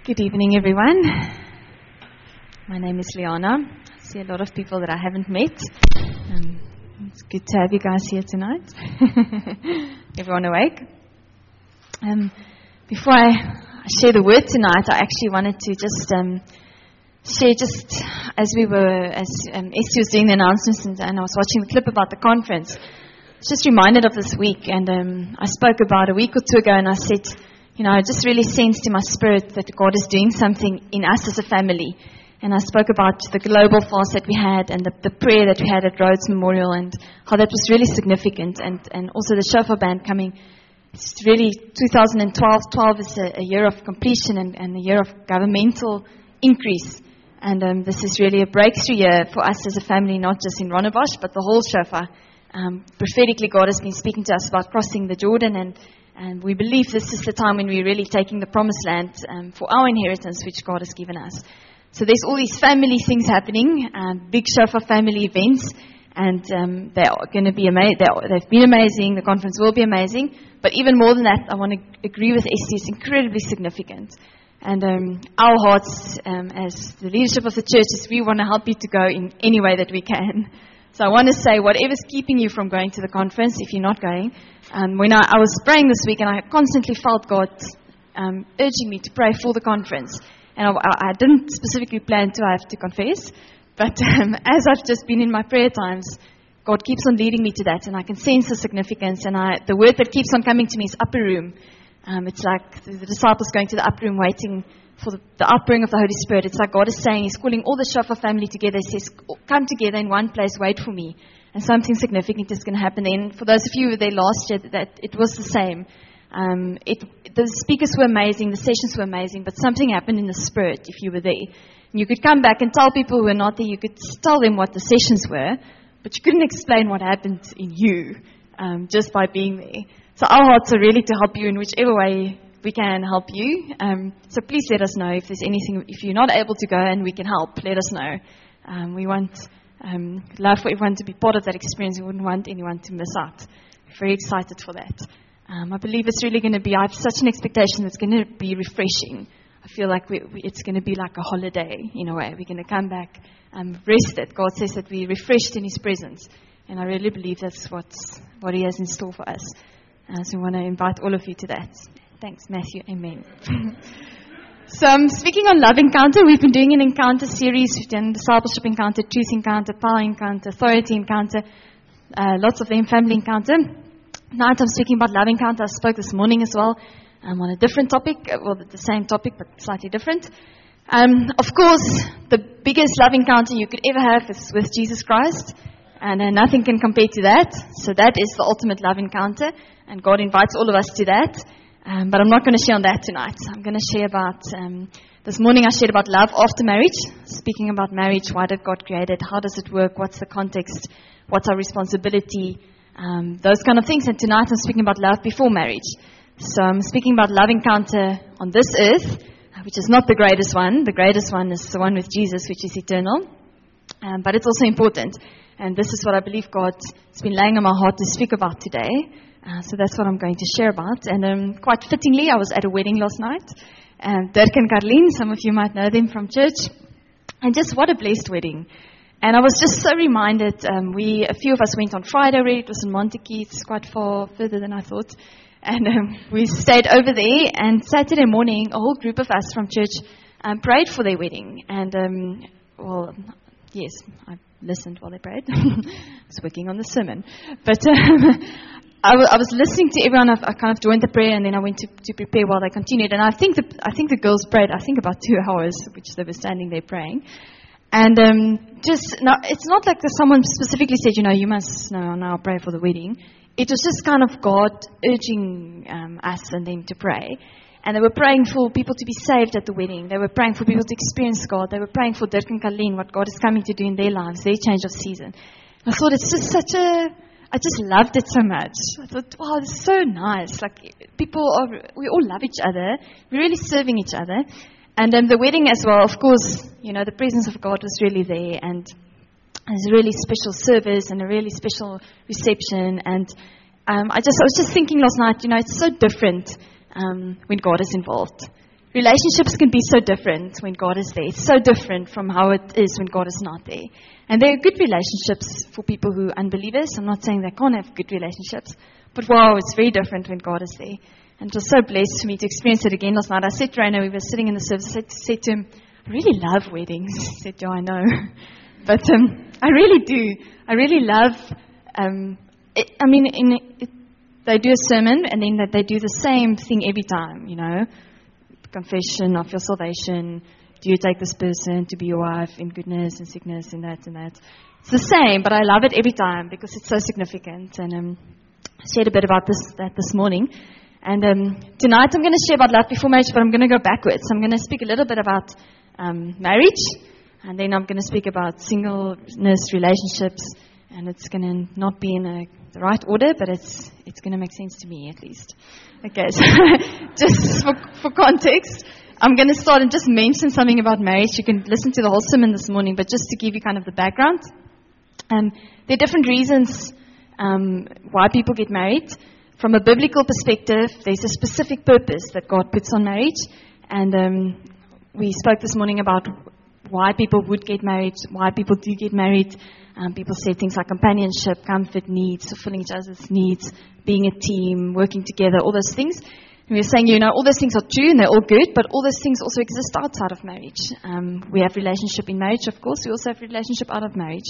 Good evening, everyone. My name is Liana. I see a lot of people that I haven't met. It's good to have you guys here tonight. Everyone awake? Before I share the word tonight, I actually wanted to just share, just as Esty was doing the announcements and I was watching the clip about the conference, I was just reminded of this week. And I spoke about a week or two ago and I said, I just really sensed in my spirit that God is doing something in us as a family. And I spoke about the global fast that we had and the prayer that we had at Rhodes Memorial and how that was really significant. And also the Shofar Band coming. It's really 2012. 12 is a year of completion and a year of governmental increase. And this is really a breakthrough year for us as a family, not just in Ronnebosch, but the whole Shofar. Prophetically, God has been speaking to us about crossing the Jordan, and we believe this is the time when we're really taking the promised land for our inheritance, which God has given us. So there's all these family things happening, big Shofar family events, and they are going to be amazing. They've been amazing. The conference will be amazing. But even more than that, I want to agree with Esty. It's incredibly significant. And our hearts, as the leadership of the church, is we want to help you to go in any way that we can. So I want to say, whatever's keeping you from going to the conference, if you're not going, when I was praying this week, and I constantly felt God urging me to pray for the conference. And I didn't specifically plan to, I have to confess. But as I've just been in my prayer times, God keeps on leading me to that. And I can sense the significance. And the word that keeps on coming to me is upper room. It's like the disciples going to the upper room waiting for the outpouring of the Holy Spirit. It's like God is saying, He's calling all the Shofar family together. He says, come together in one place, wait for me. And something significant is going to happen then. For those of you who were there last year, that it was the same. The speakers were amazing, the sessions were amazing, but something happened in the spirit if you were there. And you could come back and tell people who were not there, you could tell them what the sessions were, but you couldn't explain what happened in you just by being there. So our hearts are really to help you in whichever way we can help you. So please let us know if there's anything, if you're not able to go and we can help, let us know. We want love for everyone to be part of that experience. We wouldn't want anyone to miss out. We're very excited for that. I believe it's really going to be, I have such an expectation that it's going to be refreshing. I feel like it's going to be like a holiday in a way. We're going to come back rested. God says that we're refreshed in His presence. And I really believe that's what He has in store for us. So I want to invite all of you to that. Thanks, Matthew. Amen. So speaking on Love Encounter, we've been doing an encounter series. We've done Discipleship Encounter, Truth Encounter, Power Encounter, Authority Encounter, lots of them, Family Encounter. Tonight I'm speaking about Love Encounter. I spoke this morning as well on a different topic, well, the same topic but slightly different. Of course, the biggest love encounter you could ever have is with Jesus Christ, and nothing can compare to that. So that is the ultimate love encounter, and God invites all of us to that. But I'm not going to share on that tonight. I'm going to share about, this morning I shared about love after marriage, speaking about marriage, why did God create it, how does it work, what's the context, what's our responsibility, those kind of things. And tonight I'm speaking about love before marriage. So I'm speaking about love encounter on this earth, which is not the greatest one. The greatest one is the one with Jesus, which is eternal. But it's also important. And this is what I believe God has been laying on my heart to speak about today. So that's what I'm going to share about. And quite fittingly, I was at a wedding last night. Dirk and Carlene, some of you might know them from church. And just what a blessed wedding. And I was just so reminded, a few of us went on Friday already. It was in Montague. It's quite far further than I thought. And we stayed over there. And Saturday morning, a whole group of us from church prayed for their wedding. And, yes, I listened while they prayed. I was working on the sermon. But I was listening to everyone. I kind of joined the prayer, and then I went to prepare while they continued. And I think the girls prayed, about 2 hours, which they were standing there praying. And it's not like someone specifically said, you must now pray for the wedding. It was just kind of God urging us and them to pray. And they were praying for people to be saved at the wedding. They were praying for people to experience God. They were praying for Dirk and Carlene, what God is coming to do in their lives, their change of season. And I thought it's just I just loved it so much. I thought, wow, this is so nice. Like, we all love each other. We're really serving each other. And the wedding as well, of course, the presence of God was really there. And it was a really special service and a really special reception. And I was just thinking last night, it's so different when God is involved. relationships can be so different when God is there. It's so different from how it is when God is not there. And there are good relationships for people who are unbelievers. I'm not saying they can't have good relationships. But wow, it's very different when God is there. And it was so blessed for me to experience it again last night. I said to Rainer, we were sitting in the service, I said to him, I really love weddings. He said, yeah, I know. But I really do. I really love, they do a sermon and then they do the same thing every time, confession of your salvation. Do you take this person to be your wife in goodness and sickness and that and that? It's the same, but I love it every time because it's so significant. And I shared a bit about this morning. And tonight I'm going to share about love before marriage, but I'm going to go backwards. I'm going to speak a little bit about marriage, and then I'm going to speak about singleness, relationships, and it's going to not be in the right order, but it's going to make sense to me at least. Okay, so just for context, I'm going to start and just mention something about marriage. You can listen to the whole sermon this morning, but just to give you kind of the background. There are different reasons why people get married. From a biblical perspective, there's a specific purpose that God puts on marriage. And we spoke this morning about why people would get married, why people do get married. People say things like companionship, comfort, needs, fulfilling each other's needs, being a team, working together, all those things. And we were saying, all those things are true and they're all good, but all those things also exist outside of marriage. We have relationship in marriage, of course. We also have relationship out of marriage.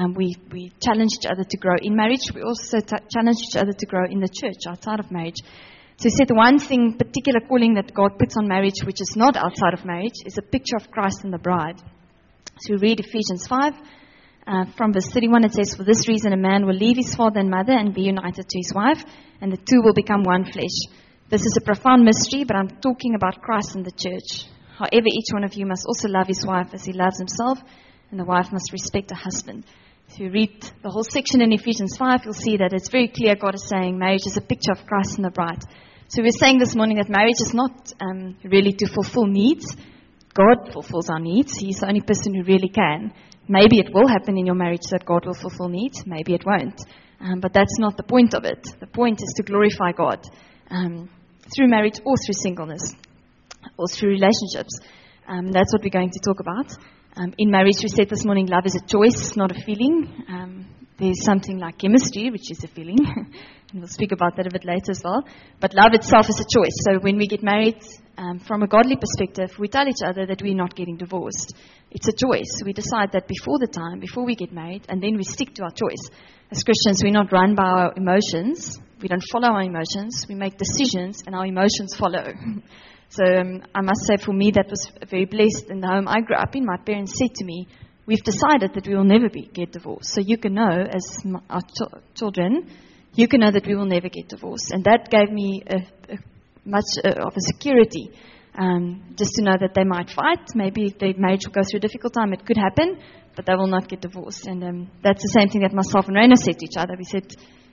We challenge each other to grow in marriage. We also challenge each other to grow in the church outside of marriage. So he said the one thing, particular calling that God puts on marriage, which is not outside of marriage, is a picture of Christ and the bride. So we read Ephesians 5. From verse 31, it says, for this reason a man will leave his father and mother and be united to his wife, and the two will become one flesh. This is a profound mystery, but I'm talking about Christ and the church. However, each one of you must also love his wife as he loves himself, and the wife must respect her husband. If you read the whole section in Ephesians 5, you'll see that it's very clear God is saying marriage is a picture of Christ and the bride. So we're saying this morning that marriage is not really to fulfill needs. God fulfills our needs. He's the only person who really can. Maybe it will happen in your marriage that God will fulfill needs. Maybe it won't. But that's not the point of it. The point is to glorify God. Through marriage or through singleness or through relationships. That's what we're going to talk about. In marriage, we said this morning, love is a choice, not a feeling. There's something like chemistry, which is a feeling. And we'll speak about that a bit later as well. But love itself is a choice. So when we get married, from a godly perspective, we tell each other that we're not getting divorced. It's a choice. We decide that before we get married, and then we stick to our choice. As Christians, we're not run by our emotions. We don't follow our emotions. We make decisions, and our emotions follow. So I must say, for me, that was very blessed. In the home I grew up in, my parents said to me, we've decided that we will never get divorced. So you can know, as our children, you can know that we will never get divorced. And that gave me much of a security, just to know that they might fight. Maybe their marriage will go through a difficult time. It could happen, but they will not get divorced. And that's the same thing that myself and Rainer said to each other. We said,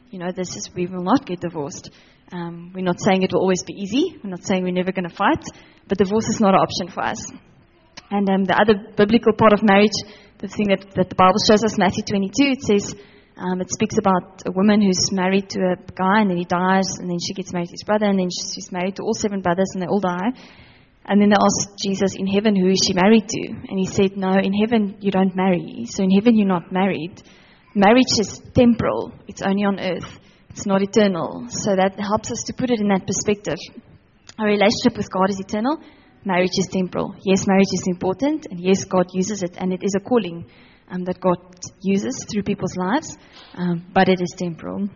we will not get divorced. We're not saying it will always be easy. We're not saying we're never going to fight. But divorce is not an option for us. And the other biblical part of marriage, the thing that the Bible shows us, Matthew 22, it says, it speaks about a woman who's married to a guy, and then he dies, and then she gets married to his brother, and then she's married to all 7 brothers, and they all die. And then they asked Jesus, in heaven, who is she married to? And he said, no, in heaven you don't marry. So in heaven you're not married. Marriage is temporal. It's only on earth. It's not eternal. So that helps us to put it in that perspective. Our relationship with God is eternal. Marriage is temporal. Yes, marriage is important, and yes, God uses it, and it is a calling that God uses through people's lives, but it is temporal.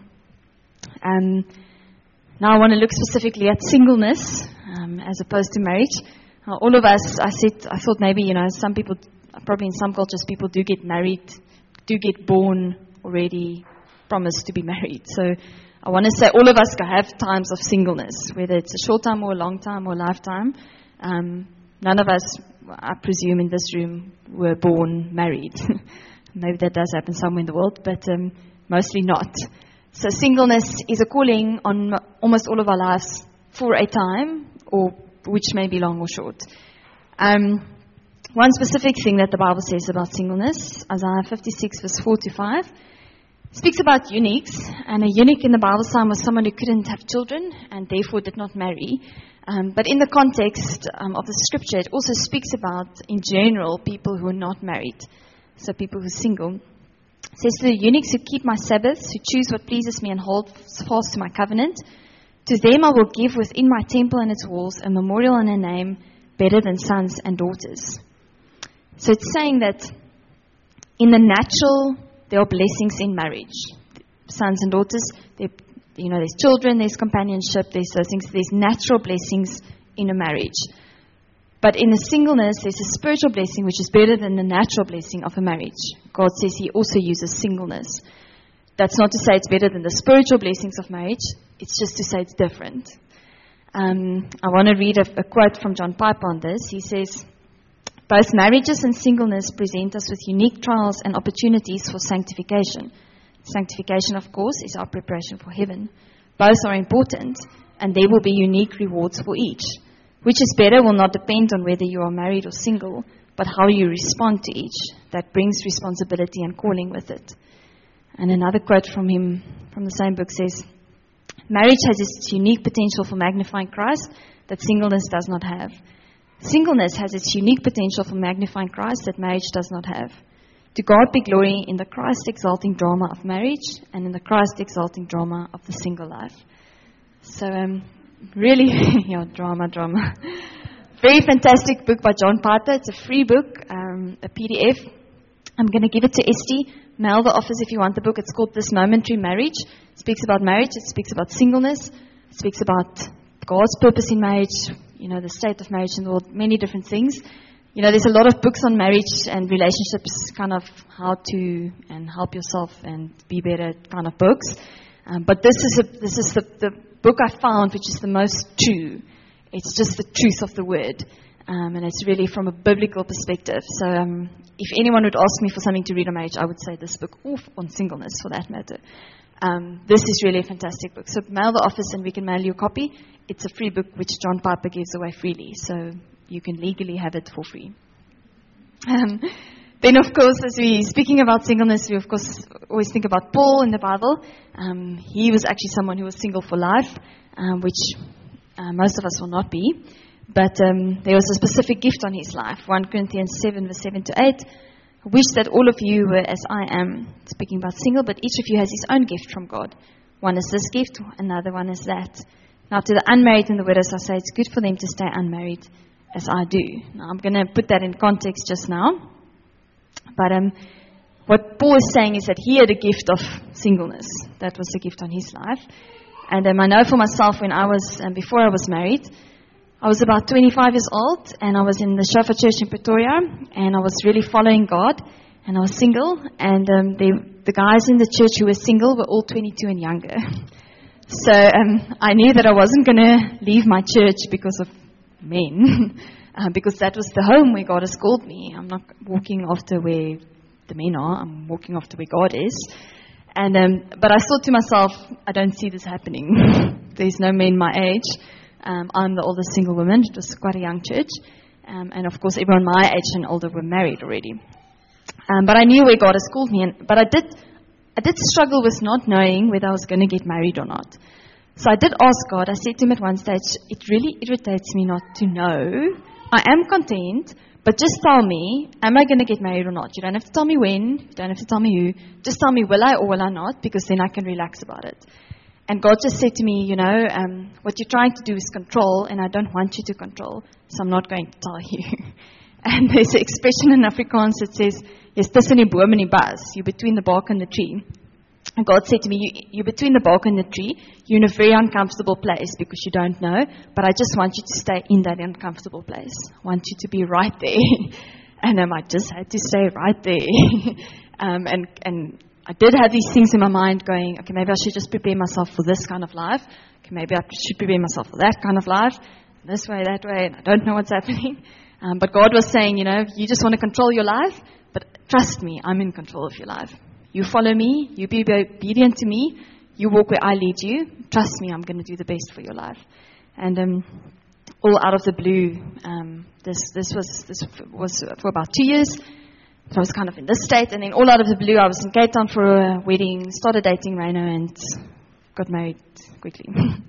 Now I want to look specifically at singleness as opposed to marriage. All of us, I thought maybe, some people, probably in some cultures, people do get married, do get born already promised to be married. So I want to say all of us have times of singleness, whether it's a short time or a long time or a lifetime. None of us, I presume, in this room were born married. Maybe that does happen somewhere in the world, but mostly not. So singleness is a calling on almost all of our lives for a time, or which may be long or short. One specific thing that the Bible says about singleness, Isaiah 56, verse 4 to 5, Speaks about eunuchs, and a eunuch in the Bible time was someone who couldn't have children and therefore did not marry. But in the context of the scripture, it also speaks about, in general, people who are not married, so people who are single. It says, to the eunuchs who keep my Sabbaths, who choose what pleases me and hold fast to my covenant, to them I will give within my temple and its walls a memorial and a name better than sons and daughters. So it's saying that in the natural, there are blessings in marriage. Sons and daughters, there's children, there's companionship, there's those things. There's natural blessings in a marriage. But in the singleness, there's a spiritual blessing which is better than the natural blessing of a marriage. God says He also uses singleness. That's not to say it's better than the spiritual blessings of marriage. It's just to say it's different. I want to read a quote from John Piper on this. He says, both marriages and singleness present us with unique trials and opportunities for sanctification. Sanctification, of course, is our preparation for heaven. Both are important, and there will be unique rewards for each. Which is better will not depend on whether you are married or single, but how you respond to each. That brings responsibility and calling with it. And another quote from him, from the same book, says, marriage has its unique potential for magnifying Christ that singleness does not have. Singleness has its unique potential for magnifying Christ that marriage does not have. To God be glory in the Christ-exalting drama of marriage and in the Christ-exalting drama of the single life. So, really, drama. Very fantastic book by John Piper. It's a free book, a PDF. I'm going to give it to Esty. Mail the office if you want the book. It's called This Momentary Marriage. It speaks about marriage. It speaks about singleness. It speaks about God's purpose in marriage, the state of marriage in the world, many different things. There's a lot of books on marriage and relationships, kind of how to and help yourself and be better kind of books. But this is the book I found which is the most true. It's just the truth of the word. And it's really from a biblical perspective. So if anyone would ask me for something to read on marriage, I would say this book, or on singleness for that matter. This is really a fantastic book. So mail the office and we can mail you a copy. It's a free book which John Piper gives away freely. So you can legally have it for free. Then, of course, as we're speaking about singleness, we, of course, always think about Paul in the Bible. He was actually someone who was single for life, which most of us will not be. But there was a specific gift on his life. 1 Corinthians 7, verse 7 to 8. I wish that all of you were as I am, speaking about single, but each of you has his own gift from God. One is this gift, another one is that. Now, to the unmarried and the widows, I say it's good for them to stay unmarried, as I do. Now, I'm going to put that in context just now. But what Paul is saying is that he had a gift of singleness. That was the gift on his life. And I know for myself when I was, before I was married, I was about 25 years old, and I was in the Shofar Church in Pretoria, and I was really following God, and I was single, and the guys in the church who were single were all 22 and younger. So I knew that I wasn't going to leave my church because of men, because that was the home where God has called me. I'm not walking after where the men are. I'm walking after where God is. And but I thought to myself, I don't see this happening. There's no men my age. I'm the oldest single woman. It was quite a young church. And of course, everyone my age and older were married already. But I knew where God has called me. But I did struggle with not knowing whether I was going to get married or not. So I did ask God. I said to him at one stage, it really irritates me not to know. I am content, but just tell me, am I going to get married or not? You don't have to tell me when. You don't have to tell me who. Just tell me, will I or will I not? Because then I can relax about it. And God just said to me, what you're trying to do is control, and I don't want you to control, so I'm not going to tell you. And there's an expression in Afrikaans that says, "Jy's tussen die boom en die bas." You're between the bark and the tree. And God said to me, you're between the bark and the tree. You're in a very uncomfortable place because you don't know, but I just want you to stay in that uncomfortable place. I want you to be right there. And I just had to stay right there. And I did have these things in my mind going, okay, maybe I should just prepare myself for this kind of life. Okay, maybe I should prepare myself for that kind of life. This way, that way, and I don't know what's happening. But God was saying, you just want to control your life, but trust me, I'm in control of your life. You follow me, you be obedient to me, you walk where I lead you. Trust me, I'm going to do the best for your life. And all out of the blue, this was for about 2 years. So I was kind of in this state, and then all out of the blue, I was in Cape Town for a wedding, started dating Reino, and got married quickly.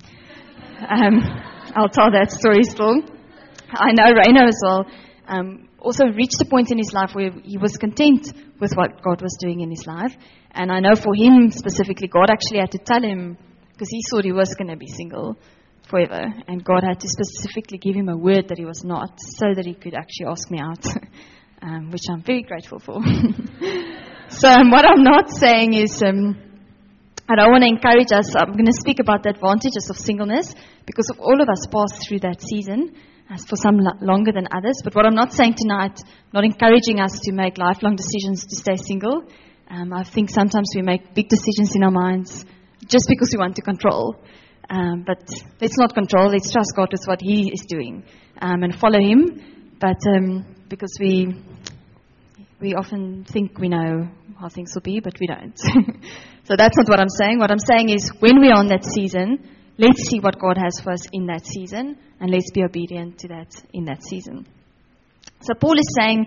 I'll tell that story still. I know Reino as well also reached a point in his life where he was content with what God was doing in his life. And I know for him specifically, God actually had to tell him, because he thought he was going to be single forever, and God had to specifically give him a word that he was not, so that he could actually ask me out, which I'm very grateful for. So what I'm not saying is, I don't want to encourage us. I'm going to speak about the advantages of singleness, because all of us pass through that season, for some longer than others. But what I'm not saying tonight, not encouraging us to make lifelong decisions to stay single. I think sometimes we make big decisions in our minds just because we want to control. But let's not control. Let's trust God with what He is doing and follow Him. But because we often think we know how things will be, but we don't. So that's not what I'm saying. What I'm saying is when we are in that season, let's see what God has for us in that season, and let's be obedient to that in that season. So Paul is saying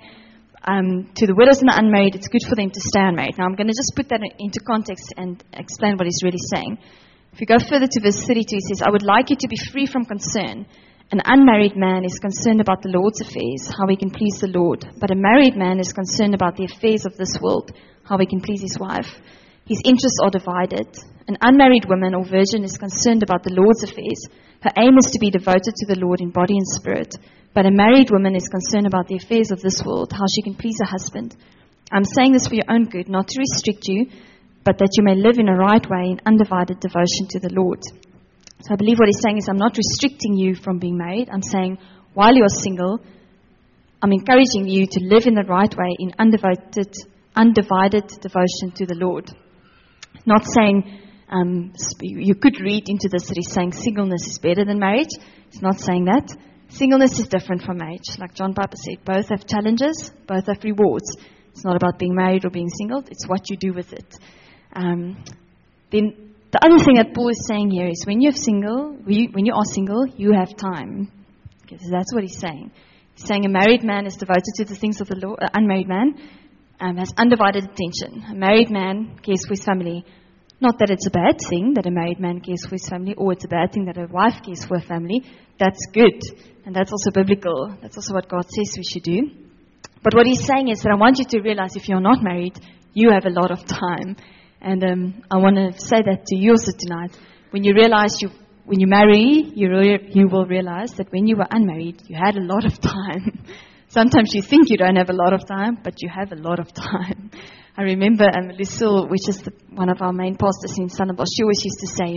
to the widows and the unmarried, it's good for them to stay unmarried. Now I'm going to just put that into context and explain what he's really saying. If you go further to verse 32, he says, I would like you to be free from concern. An unmarried man is concerned about the Lord's affairs, how he can please the Lord. But a married man is concerned about the affairs of this world, how he can please his wife. His interests are divided. An unmarried woman or virgin is concerned about the Lord's affairs. Her aim is to be devoted to the Lord in body and spirit. But a married woman is concerned about the affairs of this world, how she can please her husband. I'm saying this for your own good, not to restrict you, but that you may live in a right way in undivided devotion to the Lord. So I believe what he's saying is I'm not restricting you from being married. I'm saying while you're single, I'm encouraging you to live in the right way in undivided devotion to the Lord. Not saying, you could read into this that he's saying singleness is better than marriage. He's not saying that. Singleness is different from marriage. Like John Piper said, both have challenges, both have rewards. It's not about being married or being single. It's what you do with it. Then the other thing that Paul is saying here is when you are single, you have time. Okay, so that's what he's saying. He's saying a married man is devoted to the things of the Lord. An unmarried man has undivided attention. A married man cares for his family. Not that it's a bad thing that a married man cares for his family, or it's a bad thing that a wife cares for her family. That's good. And that's also biblical. That's also what God says we should do. But what he's saying is that I want you to realize if you're not married, you have a lot of time. And I want to say that to you also tonight. When you realize when you marry, you will realize that when you were unmarried, you had a lot of time. Sometimes you think you don't have a lot of time, but you have a lot of time. I remember Lucille, which is one of our main pastors in Stellenbosch, she always used to say,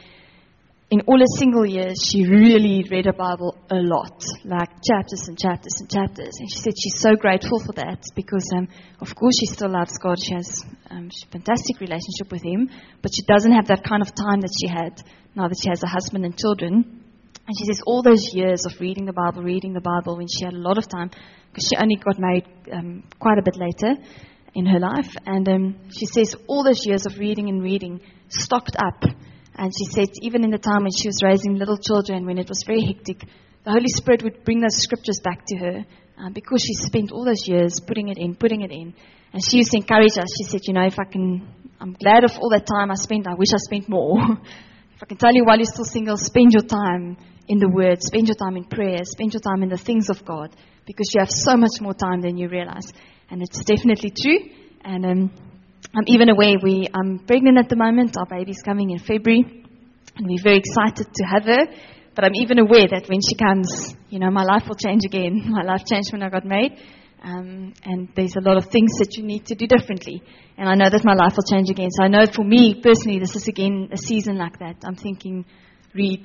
in all her single years, she really read her Bible a lot, like chapters and chapters and chapters. And she said she's so grateful for that because, of course, she still loves God. She has a fantastic relationship with Him, but she doesn't have that kind of time that she had now that she has a husband and children. And she says all those years of reading the Bible, when she had a lot of time, because she only got married quite a bit later in her life. And she says all those years of reading stocked up. And she said even in the time when she was raising little children, when it was very hectic, the Holy Spirit would bring those scriptures back to her because she spent all those years putting it in. And she used to encourage us. She said, I'm glad of all that time I spent. I wish I spent more. If I can tell you while you're still single, spend your time in the Word, spend your time in prayer, spend your time in the things of God, because you have so much more time than you realize. And it's definitely true. And I'm even aware I'm pregnant at the moment. Our baby's coming in February, and we're very excited to have her. But I'm even aware that when she comes, my life will change again. My life changed when I got married, and there's a lot of things that you need to do differently. And I know that my life will change again. So I know for me personally, this is again a season like that. I'm thinking, read,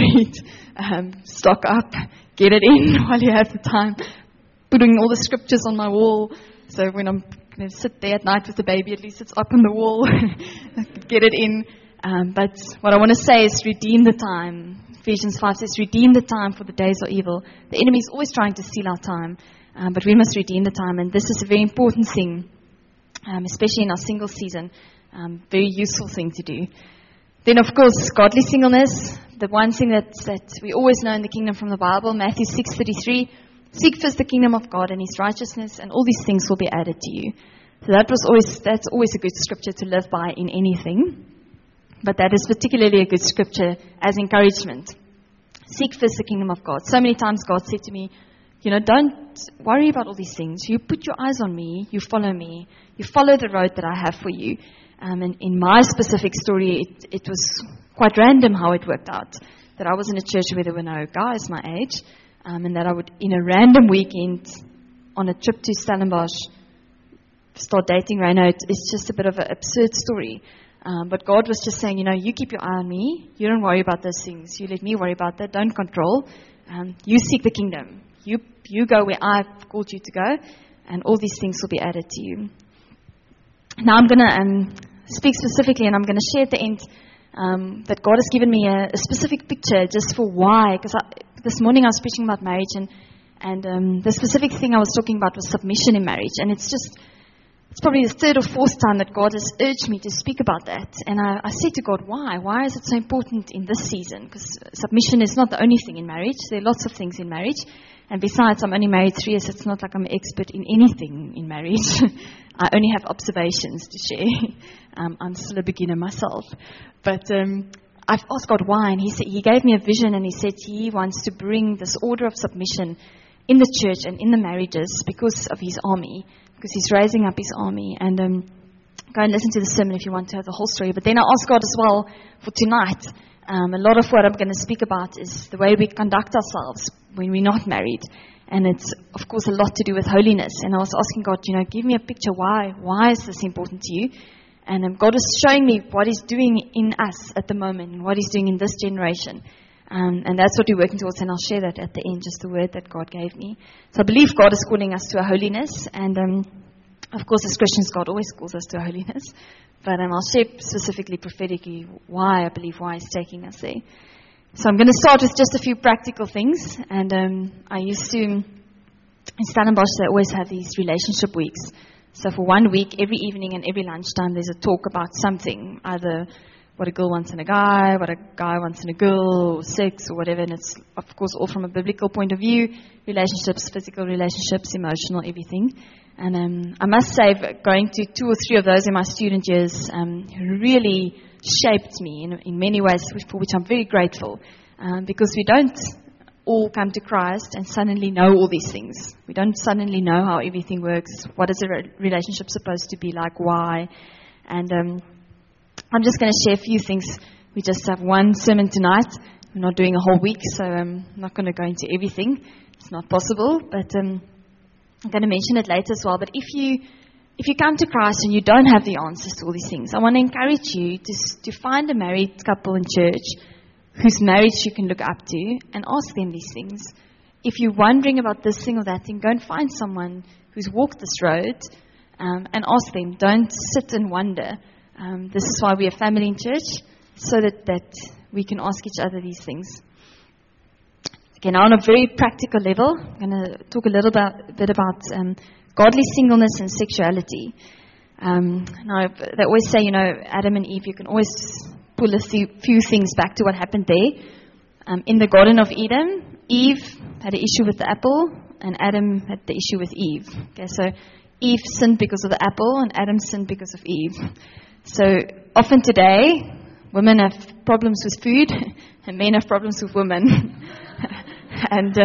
stock up, get it in while you have the time. Putting all the scriptures on my wall, so when I'm going to sit there at night with the baby, at least it's up on the wall. Get it in. But what I want to say is redeem the time. Ephesians 5 says, redeem the time, for the days are evil. The enemy is always trying to steal our time, but we must redeem the time. And this is a very important thing, especially in our single season. Very useful thing to do. Then, of course, godly singleness. The one thing that we always know in the kingdom from the Bible, Matthew 6:33, Seek first the kingdom of God and His righteousness, and all these things will be added to you. So that's always a good scripture to live by in anything. But that is particularly a good scripture as encouragement. Seek first the kingdom of God. So many times God said to me, don't worry about all these things. You put your eyes on me, you follow me, you follow the road that I have for you. And in my specific story, it was quite random how it worked out. That I was in a church where there were no guys my age, and that I would, in a random weekend, on a trip to Stellenbosch, start dating Reino. It's just a bit of an absurd story. But God was just saying, you keep your eye on me. You don't worry about those things. You let me worry about that. Don't control. You seek the kingdom. You go where I've called you to go, and all these things will be added to you. Now I'm going to speak specifically, and I'm going to share at the end that God has given me a specific picture just for why. Because this morning I was preaching about marriage, and the specific thing I was talking about was submission in marriage. And it's probably the third or fourth time that God has urged me to speak about that. And I said to God, why? Why is it so important in this season? Because submission is not the only thing in marriage. There are lots of things in marriage. And besides, I'm only married 3 years. It's not like I'm an expert in anything in marriage. I only have observations to share. I'm still a beginner myself. But I've asked God why. And He gave me a vision, and He said He wants to bring this order of submission in the church and in the marriages because of His army. Because He's raising up His army. And go and listen to the sermon if you want to have the whole story. But then I asked God as well for tonight. A lot of what I'm going to speak about is the way we conduct ourselves when we're not married. And it's, of course, a lot to do with holiness. And I was asking God, give me a picture. Why? Why is this important to you? And God is showing me what He's doing in us at the moment and what He's doing in this generation. And that's what we're working towards. And I'll share that at the end, just the word that God gave me. So I believe God is calling us to a holiness. And, of course, as Christians, God always calls us to a holiness. But I'll share specifically, prophetically, why I believe why He's taking us there. So I'm going to start with just a few practical things. And I used to, in Stellenbosch, they always have these relationship weeks. So for 1 week, every evening and every lunchtime, there's a talk about something. Either what a girl wants in a guy, what a guy wants in a girl, or sex, or whatever. And it's, of course, all from a biblical point of view. Relationships, physical relationships, emotional, everything. And I must say, going to 2 or 3 of those in my student years really shaped me in many ways, for which I'm very grateful. Because we don't all come to Christ and suddenly know all these things. We don't suddenly know how everything works. What is a relationship supposed to be like? Why? And I'm just going to share a few things. We just have one sermon tonight. We're not doing a whole week, so I'm not going to go into everything. It's not possible, but I'm going to mention it later as well. But if you come to Christ and you don't have the answers to all these things, I want to encourage you to find a married couple in church whose marriage you can look up to and ask them these things. If you're wondering about this thing or that thing, go and find someone who's walked this road and ask them. Don't sit and wonder. This is why we have family in church, so that we can ask each other these things. Okay, now on a very practical level, I'm going to talk a little bit about godly singleness and sexuality. Now, they always say, Adam and Eve, you can always pull a few things back to what happened there. In the Garden of Eden, Eve had an issue with the apple, and Adam had the issue with Eve. Okay, so Eve sinned because of the apple, and Adam sinned because of Eve. So often today, women have problems with food, and men have problems with women. And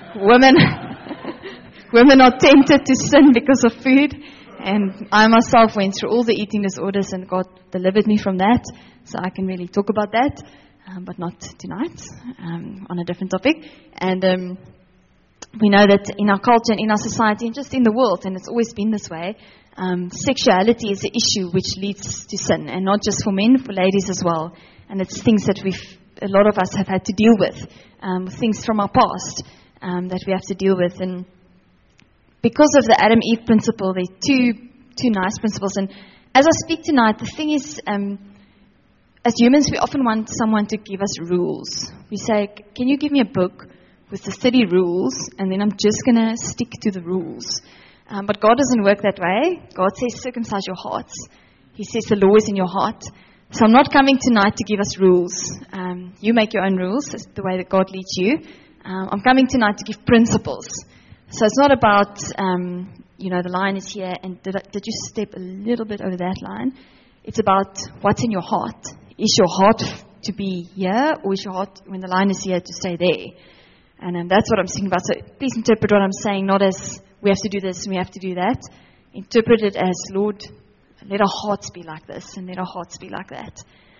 women are tempted to sin because of food. And I myself went through all the eating disorders, and God delivered me from that. So I can really talk about that, but not tonight, on a different topic. And we know that in our culture and in our society and just in the world, and it's always been this way, sexuality is an issue which leads to sin, and not just for men, for ladies as well. And it's things that a lot of us have had to deal with, things from our past that we have to deal with. And because of the Adam-Eve principle, there are two nice principles. And as I speak tonight, the thing is, as humans, we often want someone to give us rules. We say, can you give me a book with the 30 rules, and then I'm just going to stick to the rules. But God doesn't work that way. God says, circumcise your hearts. He says the law is in your heart. So I'm not coming tonight to give us rules. You make your own rules. That's the way that God leads you. I'm coming tonight to give principles. So it's not about, the line is here, and did you step a little bit over that line? It's about what's in your heart. Is your heart to be here, or is your heart, when the line is here, to stay there? And that's what I'm thinking about. So please interpret what I'm saying, not as we have to do this and we have to do that. Interpret it as, Lord, let our hearts be like this and let our hearts be like that.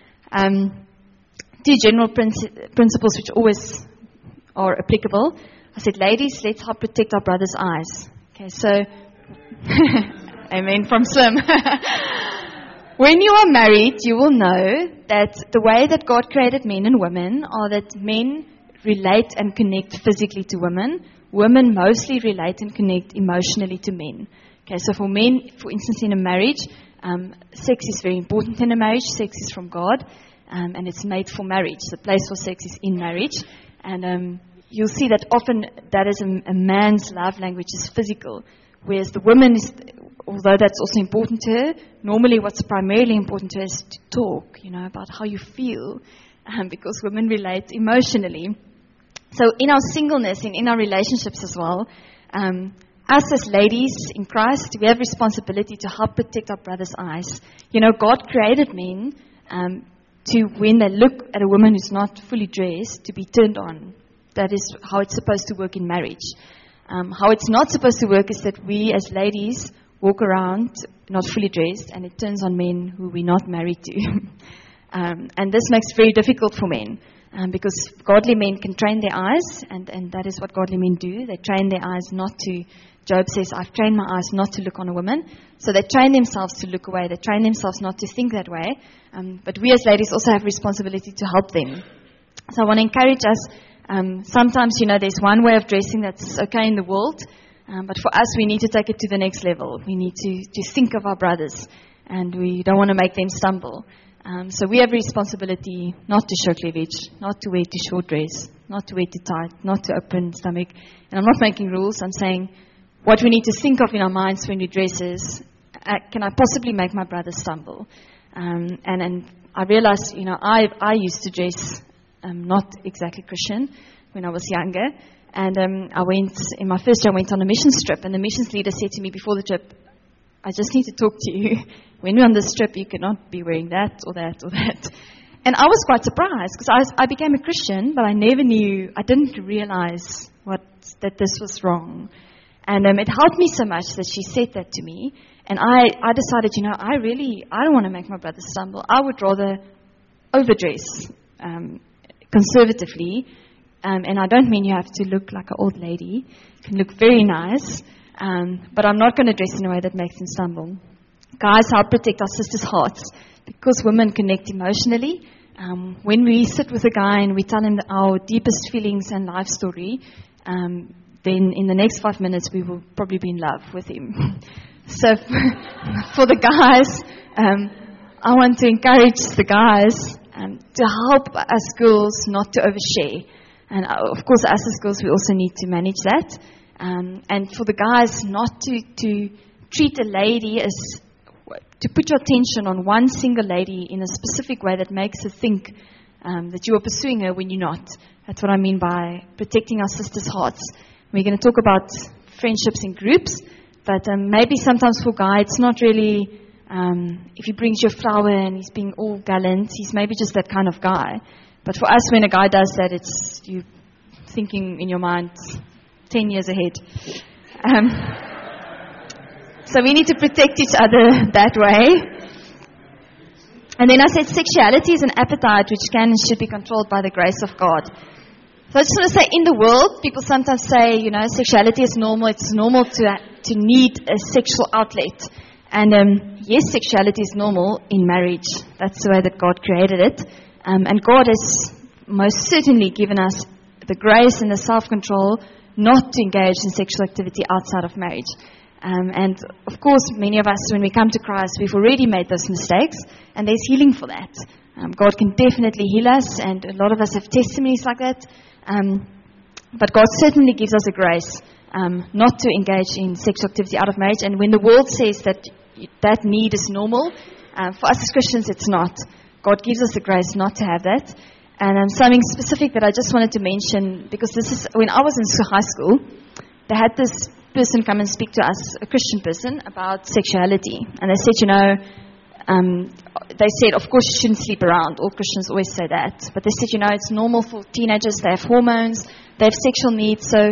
Two general principles which always are applicable. I said, ladies, let's help protect our brother's eyes. Okay, so, amen from Slim. When you are married, you will know that the way that God created men and women are that men relate and connect physically to women. Women mostly relate and connect emotionally to men. Okay, so for men, for instance, in a marriage, sex is very important in a marriage. Sex is from God, and it's made for marriage. The place for sex is in marriage. And you'll see that often that is a man's love language is physical, whereas the woman is, although that's also important to her, normally what's primarily important to her is to talk, about how you feel, because women relate emotionally. So in our singleness and in our relationships as well, us as ladies in Christ, we have responsibility to help protect our brother's eyes. God created men to, when they look at a woman who's not fully dressed, to be turned on. That is how it's supposed to work in marriage. How it's not supposed to work is that we as ladies walk around not fully dressed, and it turns on men who we're not married to. And this makes it very difficult for men. Because godly men can train their eyes, and that is what godly men do. They train their eyes not to, Job says, I've trained my eyes not to look on a woman. So they train themselves to look away. They train themselves not to think that way. But we as ladies also have responsibility to help them. So I want to encourage us, sometimes, there's one way of dressing that's okay in the world. But for us, we need to take it to the next level. We need to think of our brothers, and we don't want to make them stumble. So we have a responsibility not to show cleavage, not to wear too short dress, not to wear too tight, not to open stomach. And I'm not making rules. I'm saying what we need to think of in our minds when we dress is, can I possibly make my brother stumble? And I realized, I used to dress not exactly Christian when I was younger. And in my first year, I went on a missions trip. And the missions leader said to me before the trip, I just need to talk to you. When we're on this trip, you cannot be wearing that or that or that. And I was quite surprised because I became a Christian, but I didn't realize that this was wrong. And it helped me so much that she said that to me. And I decided, I don't want to make my brother stumble. I would rather overdress conservatively. And I don't mean you have to look like an old lady. You can look very nice. But I'm not going to dress in a way that makes them stumble. Guys, help protect our sisters' hearts because women connect emotionally. When we sit with a guy and we tell him our deepest feelings and life story, then in the next 5 minutes we will probably be in love with him. So for the guys, I want to encourage the guys to help us girls not to overshare. And of course, us as girls, we also need to manage that. And for the guys not to treat a lady as, to put your attention on one single lady in a specific way that makes her think that you are pursuing her when you're not. That's what I mean by protecting our sisters' hearts. We're going to talk about friendships in groups, but maybe sometimes for a guy it's not really, if he brings you a flower and he's being all gallant, he's maybe just that kind of guy. But for us, when a guy does that, it's you thinking in your mind 10 years ahead. So we need to protect each other that way. And then I said sexuality is an appetite which can and should be controlled by the grace of God. So I just want to say, in the world, people sometimes say, sexuality is normal. It's normal to need a sexual outlet. And yes, sexuality is normal in marriage. That's the way that God created it. And God has most certainly given us the grace and the self-control not to engage in sexual activity outside of marriage. And of course, many of us, when we come to Christ, we've already made those mistakes, and there's healing for that. God can definitely heal us, and a lot of us have testimonies like that. But God certainly gives us a grace not to engage in sexual activity out of marriage. And when the world says that need is normal, for us as Christians, it's not. God gives us the grace not to have that. And something specific that I just wanted to mention, because this is when I was in high school, they had this person come and speak to us, a Christian person, about sexuality. And they said, they said, of course you shouldn't sleep around. All Christians always say that. But they said, it's normal for teenagers. They have hormones. They have sexual needs. So,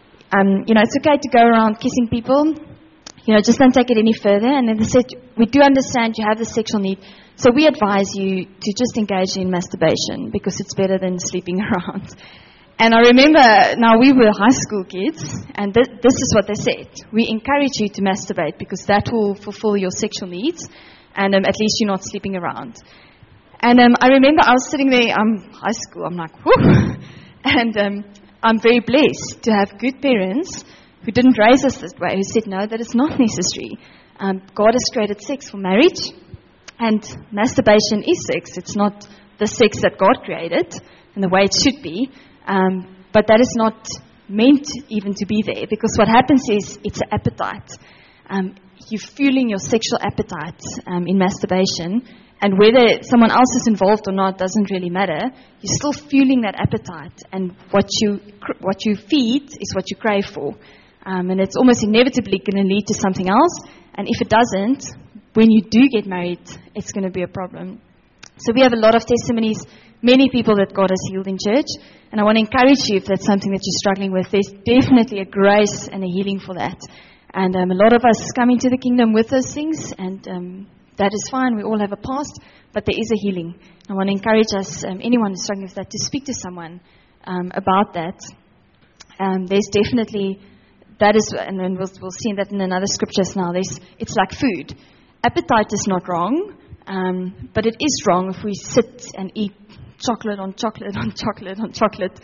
it's okay to go around kissing people. Just don't take it any further. And then they said, we do understand you have the sexual need. So we advise you to just engage in masturbation because it's better than sleeping around. And I remember, now we were high school kids, and this is what they said. We encourage you to masturbate because that will fulfill your sexual needs, and at least you're not sleeping around. And I remember I was sitting there, I'm high school, I'm like, whoo! And I'm very blessed to have good parents who didn't raise us this way, who said, no, that is not necessary. God has created sex for marriage, and masturbation is sex. It's not the sex that God created and the way it should be. But that is not meant even to be there, because what happens is it's an appetite. You're fueling your sexual appetite in masturbation, and whether someone else is involved or not doesn't really matter. You're still fueling that appetite, and what you feed is what you crave for. And it's almost inevitably going to lead to something else, and if it doesn't, when you do get married, it's going to be a problem. So we have a lot of testimonies, many people that God has healed in church. And I want to encourage you, if that's something that you're struggling with, there's definitely a grace and a healing for that. And a lot of us come into the kingdom with those things, and that is fine. We all have a past, but there is a healing. I want to encourage us, anyone who's struggling with that, to speak to someone about that. There's definitely, that is, and then we'll see that in another scriptures now. It's like food. Appetite is not wrong, but it is wrong if we sit and eat chocolate on chocolate on chocolate on chocolate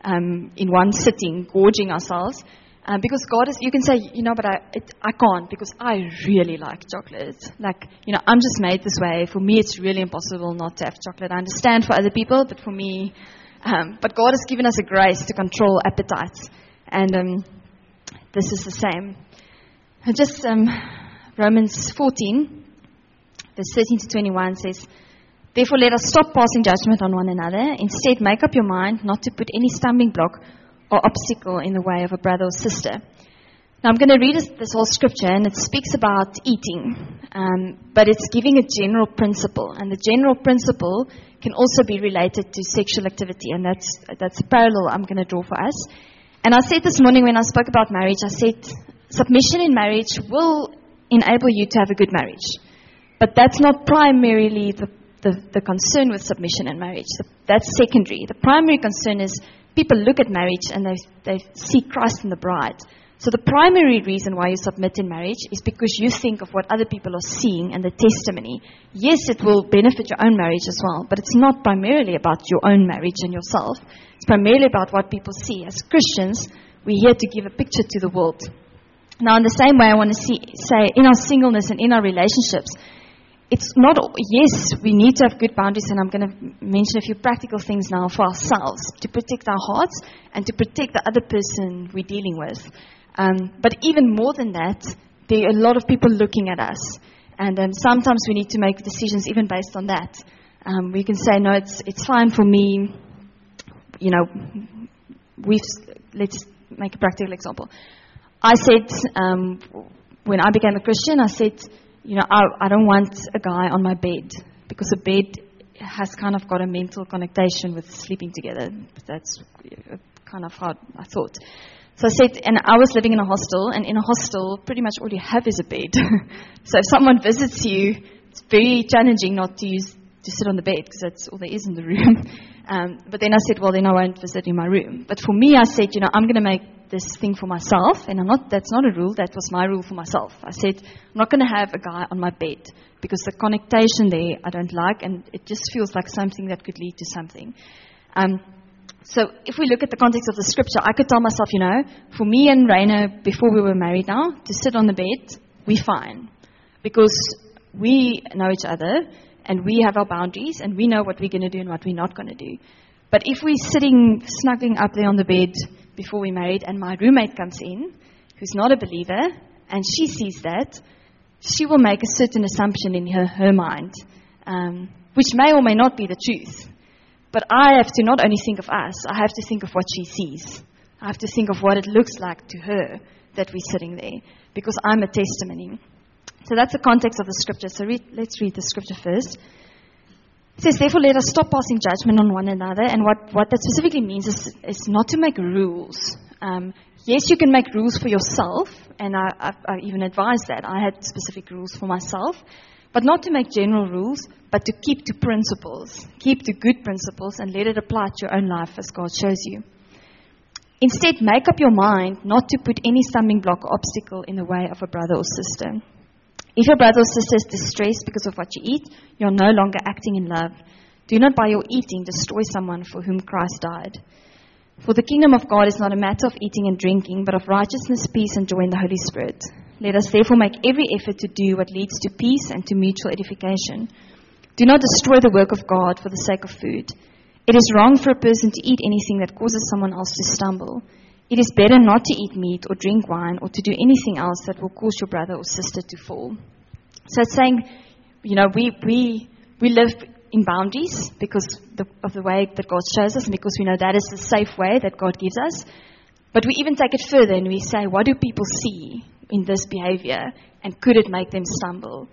in one sitting, gorging ourselves. Because God is, you can say, but I can't because I really like chocolate. I'm just made this way. For me, it's really impossible not to have chocolate. I understand for other people, but for me, but God has given us a grace to control appetites. And this is the same. Just Romans 14, verse 13 to 21 says, therefore, let us stop passing judgment on one another. Instead, make up your mind not to put any stumbling block or obstacle in the way of a brother or sister. Now, I'm going to read this whole scripture, and it speaks about eating, but it's giving a general principle. And the general principle can also be related to sexual activity, and that's a parallel I'm going to draw for us. And I said this morning when I spoke about marriage, I said submission in marriage will enable you to have a good marriage. But that's not primarily the concern with submission in marriage. That's secondary. The primary concern is people look at marriage and they see Christ in the bride. So the primary reason why you submit in marriage is because you think of what other people are seeing and the testimony. Yes, it will benefit your own marriage as well, but it's not primarily about your own marriage and yourself. It's primarily about what people see. As Christians, we're here to give a picture to the world. Now, in the same way, I want to say in our singleness and in our relationships, it's not, yes, we need to have good boundaries, and I'm going to mention a few practical things now for ourselves to protect our hearts and to protect the other person we're dealing with. But even more than that, there are a lot of people looking at us, and sometimes we need to make decisions even based on that. We can say, no, it's fine for me. Let's make a practical example. I said, when I became a Christian, I said, I don't want a guy on my bed, because a bed has kind of got a mental connotation with sleeping together. That's kind of how I thought. So I said, and I was living in a hostel, and in a hostel, pretty much all you have is a bed. So if someone visits you, it's very challenging not to sit on the bed, because that's all there is in the room. But then I said, well, then I won't visit in my room. But for me, I said, I'm going to make this thing for myself, and that's not a rule, that was my rule for myself. I said, I'm not going to have a guy on my bed, because the connotation there I don't like, and it just feels like something that could lead to something. So if we look at the context of the scripture, I could tell myself, for me and Raina, before we were married now, to sit on the bed, we're fine, because we know each other, and we have our boundaries, and we know what we're going to do and what we're not going to do. But if we're sitting, snuggling up there on the bed before we're married, and my roommate comes in, who's not a believer, and she sees that, she will make a certain assumption in her mind, which may or may not be the truth. But I have to not only think of us, I have to think of what she sees. I have to think of what it looks like to her that we're sitting there, because I'm a testimony. So that's the context of the scripture. So let's read the scripture first. It says, therefore, let us stop passing judgment on one another. And what that specifically means is not to make rules. Yes, you can make rules for yourself, and I even advised that. I had specific rules for myself, but not to make general rules, but to keep to principles. Keep to good principles and let it apply to your own life as God shows you. Instead, make up your mind not to put any stumbling block or obstacle in the way of a brother or sister. If your brother or sister is distressed because of what you eat, you are no longer acting in love. Do not by your eating destroy someone for whom Christ died. For the kingdom of God is not a matter of eating and drinking, but of righteousness, peace, and joy in the Holy Spirit. Let us therefore make every effort to do what leads to peace and to mutual edification. Do not destroy the work of God for the sake of food. It is wrong for a person to eat anything that causes someone else to stumble. It is better not to eat meat or drink wine or to do anything else that will cause your brother or sister to fall. So it's saying, we live in boundaries because of the way that God shows us, and because we know that is the safe way that God gives us. But we even take it further and we say, what do people see in this behavior, and could it make them stumble?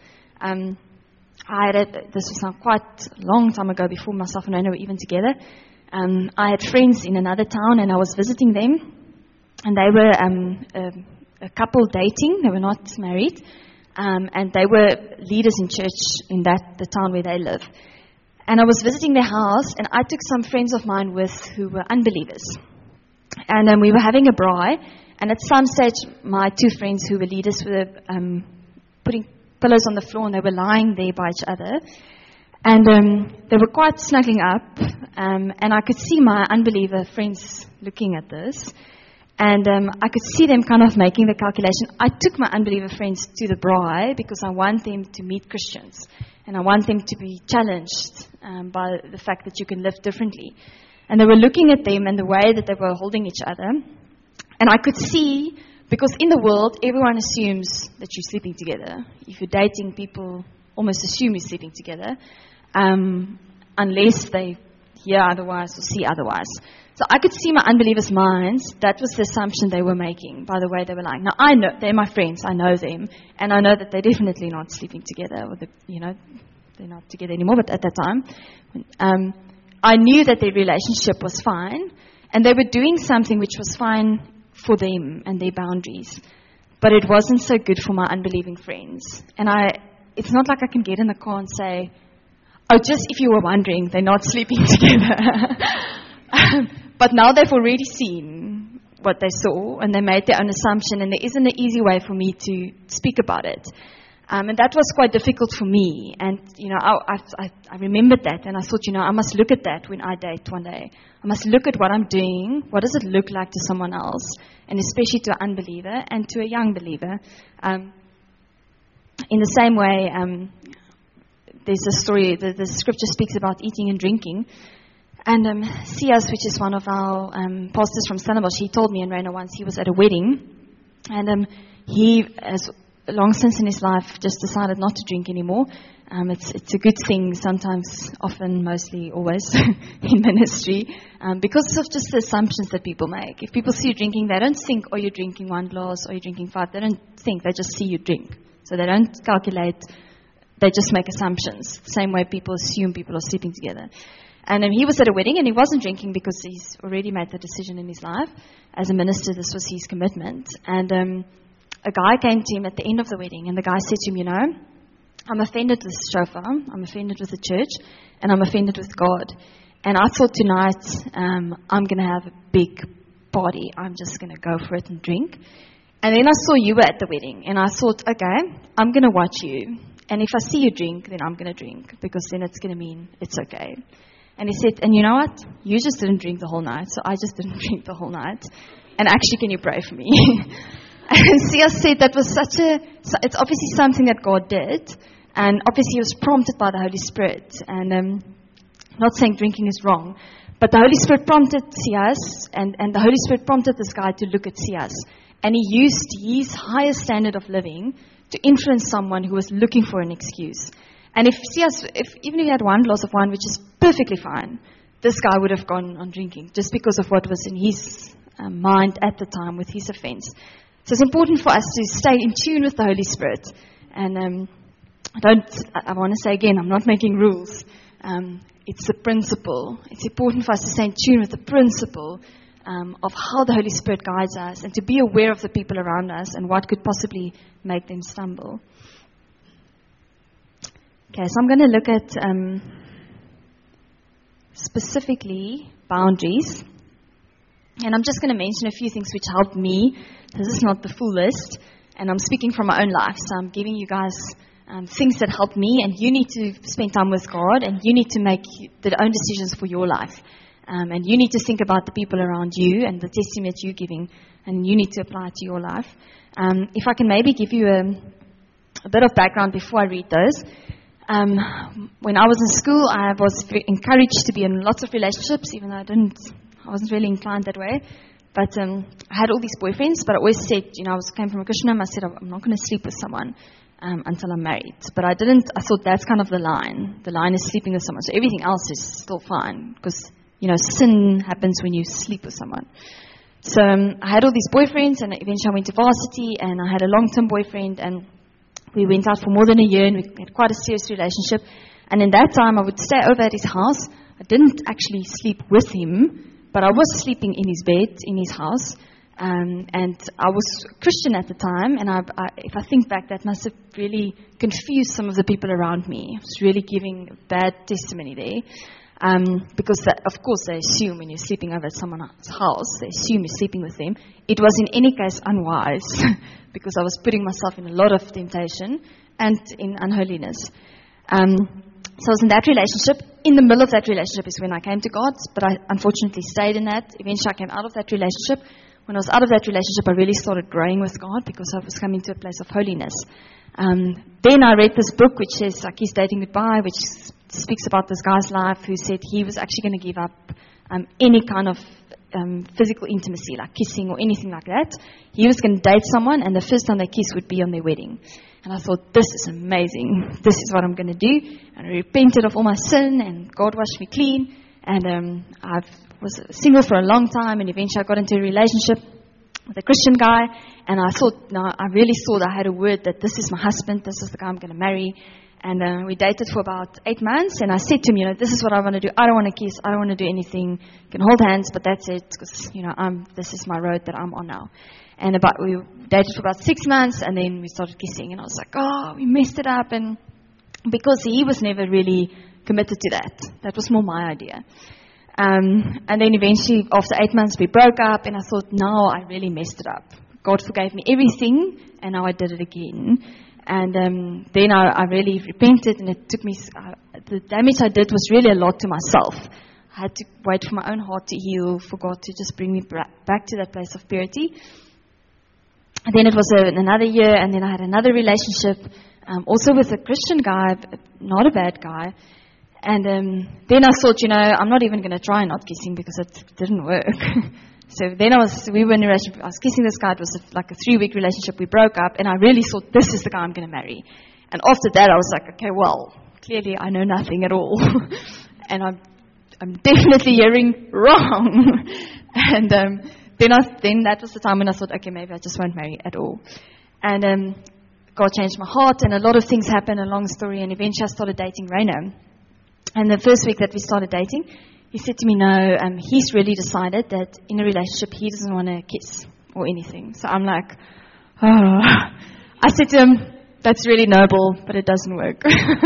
This was now quite a long time ago, before myself and Rona were even together. I had friends in another town, and I was visiting them. And they were a couple dating. They were not married. And they were leaders in church in the town where they live. And I was visiting their house, and I took some friends of mine with who were unbelievers. And we were having a braai. And at some stage, my two friends who were leaders were putting pillows on the floor, and they were lying there by each other. And they were quite snuggling up. And I could see my unbeliever friends looking at this. And I could see them kind of making the calculation. I took my unbeliever friends to the braai because I want them to meet Christians. And I want them to be challenged by the fact that you can live differently. And they were looking at them and the way that they were holding each other. And I could see, because in the world, everyone assumes that you're sleeping together. If you're dating, people almost assume you're sleeping together. Unless they hear otherwise or see otherwise. So I could see my unbelievers' minds. That was the assumption they were making by the way they were lying. Now, I know they're my friends. I know them. And I know that they're definitely not sleeping together. Or they're not together anymore. But at that time, I knew that their relationship was fine. And they were doing something which was fine for them and their boundaries. But it wasn't so good for my unbelieving friends. And it's not like I can get in the car and say, oh, just if you were wondering, they're not sleeping together. But now they've already seen what they saw, and they made their own assumption, and there isn't an easy way for me to speak about it. And that was quite difficult for me. And, I remembered that, and I thought, I must look at that when I date one day. I must look at what I'm doing. What does it look like to someone else, and especially to an unbeliever and to a young believer? In the same way, there's a story, the scripture speaks about eating and drinking. And Sias, which is one of our pastors from Stellenbosch, he told me in Rona once he was at a wedding. And he, as long since in his life, just decided not to drink anymore. It's a good thing sometimes, often, mostly, always in ministry, because of just the assumptions that people make. If people see you drinking, they don't think, oh, you're drinking 1 glass, or you're drinking 5. They don't think, they just see you drink. So they don't calculate, they just make assumptions. The same way people assume people are sleeping together. And he was at a wedding, and he wasn't drinking because he's already made the decision in his life. As a minister, this was his commitment. And a guy came to him at the end of the wedding, and the guy said to him, I'm offended with the shofar, I'm offended with the church, and I'm offended with God. And I thought tonight, I'm going to have a big party. I'm just going to go for it and drink. And then I saw you were at the wedding, and I thought, okay, I'm going to watch you. And if I see you drink, then I'm going to drink, because then it's going to mean it's okay. And he said, and you know what? You just didn't drink the whole night, so I just didn't drink the whole night. And actually, can you pray for me? And Sia said that was it's obviously something that God did. And obviously he was prompted by the Holy Spirit. And not saying drinking is wrong, but the Holy Spirit prompted Sias, and the Holy Spirit prompted this guy to look at Sias. And he used his higher standard of living to influence someone who was looking for an excuse. And even if he had 1 glass of wine, which is perfectly fine, this guy would have gone on drinking just because of what was in his mind at the time with his offense. So it's important for us to stay in tune with the Holy Spirit. And I want to say again, I'm not making rules. It's the principle. It's important for us to stay in tune with the principle of how the Holy Spirit guides us and to be aware of the people around us and what could possibly make them stumble. Okay, so I'm going to look at specifically boundaries. And I'm just going to mention a few things which helped me. This is not the full list. And I'm speaking from my own life. So I'm giving you guys things that helped me. And you need to spend time with God. And you need to make the own decisions for your life. And you need to think about the people around you and the testimony that you're giving. And you need to apply it to your life. If I can maybe give you a bit of background before I read those. When I was in school, I was encouraged to be in lots of relationships, even though I wasn't really inclined that way. But I had all these boyfriends, but I always said, I came from a Christian home, I said, I'm not going to sleep with someone until I'm married. But I thought that's kind of the line. The line is sleeping with someone. So everything else is still fine, because, sin happens when you sleep with someone. So I had all these boyfriends, and eventually I went to varsity, and I had a long-term boyfriend, and we went out for more than a year, and we had quite a serious relationship. And in that time, I would stay over at his house. I didn't actually sleep with him, but I was sleeping in his bed, in his house. And I was Christian at the time, and if I think back, that must have really confused some of the people around me. I was really giving a bad testimony there. Because, of course, they assume when you're sleeping over at someone's house, they assume you're sleeping with them. It was in any case unwise, because I was putting myself in a lot of temptation and in unholiness. So I was in that relationship. In the middle of that relationship is when I came to God, but I unfortunately stayed in that. Eventually I came out of that relationship. When I was out of that relationship, I really started growing with God because I was coming to a place of holiness. Then I read this book which says, Kiss Dating Goodbye, which speaks about this guy's life who said he was actually going to give up any kind of physical intimacy, like kissing or anything like that. He was going to date someone, and the first time they kissed would be on their wedding. And I thought, this is amazing. This is what I'm going to do. And I repented of all my sin, and God washed me clean. And I was single for a long time, and eventually I got into a relationship with a Christian guy. And I thought, I really thought I had a word that this is my husband, this is the guy I'm going to marry. And we dated for about 8 months, and I said to him, this is what I want to do. I don't want to kiss. I don't want to do anything. You can hold hands, but that's it, because, this is my road that I'm on now. And we dated for about 6 months, and then we started kissing, and I was like, we messed it up. And because he was never really committed to that. That was more my idea. And then eventually, after 8 months, we broke up, and I thought, no, I really messed it up. God forgave me everything, and now I did it again. And then I really repented, and it took me, the damage I did was really a lot to myself. I had to wait for my own heart to heal, for God to just bring me back to that place of purity. And then it was another year, and then I had another relationship, also with a Christian guy, not a bad guy. And then I thought, I'm not even going to try not kissing because it didn't work. So then we were in a relationship, I was kissing this guy, it was like a 3-week relationship, we broke up, and I really thought, this is the guy I'm going to marry. And after that, I was like, okay, well, clearly I know nothing at all. And I'm definitely hearing wrong. And then that was the time when I thought, okay, maybe I just won't marry at all. And God changed my heart, and a lot of things happened, a long story, and eventually I started dating Rainer. And the first week that we started dating, he said to me, no, he's really decided that in a relationship he doesn't want to kiss or anything. So I'm like, I said to him, that's really noble, but it doesn't work.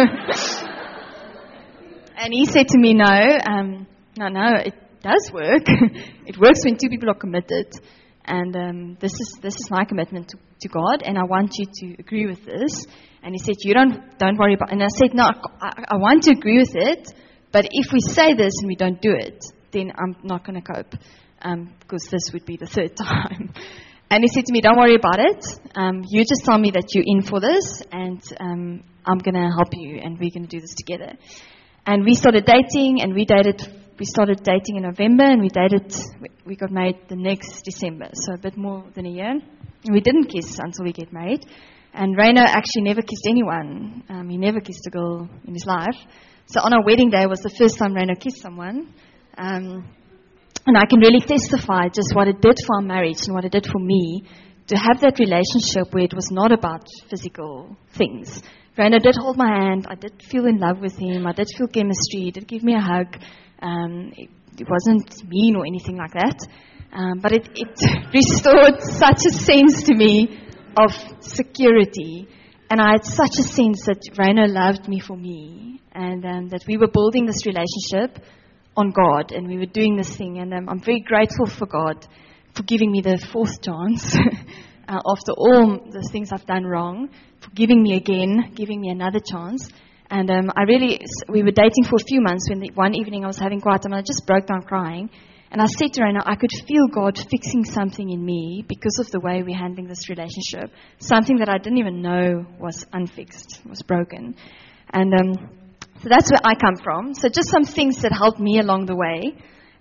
And he said to me, no, it does work. It works when 2 people are committed. And this is my commitment to God, and I want you to agree with this. And he said, you don't worry about it. And I said, no, I want to agree with it. But if we say this and we don't do it, then I'm not going to cope, because this would be the 3rd time. And he said to me, don't worry about it. You just tell me that you're in for this, and I'm going to help you, and we're going to do this together. And we started dating, and we started dating in November, and we got married the next December, so a bit more than a year. And we didn't kiss until we get married. And Rainer actually never kissed anyone. He never kissed a girl in his life. So on our wedding day was the first time Rainer kissed someone. And I can really testify just what it did for our marriage and what it did for me to have that relationship where it was not about physical things. Rainer did hold my hand. I did feel in love with him. I did feel chemistry. He did give me a hug. It wasn't mean or anything like that. But it restored such a sense to me of security. And I had such a sense that Rainer loved me for me. And that we were building this relationship on God. And we were doing this thing. And I'm very grateful for God for giving me the fourth chance after all the things I've done wrong, for giving me again, giving me another chance. And we were dating for a few months when one evening I was having quiet time and I just broke down crying. And I said to Rainer, I could feel God fixing something in me because of the way we're handling this relationship. Something that I didn't even know was unfixed, was broken. And so that's where I come from. So just some things that helped me along the way.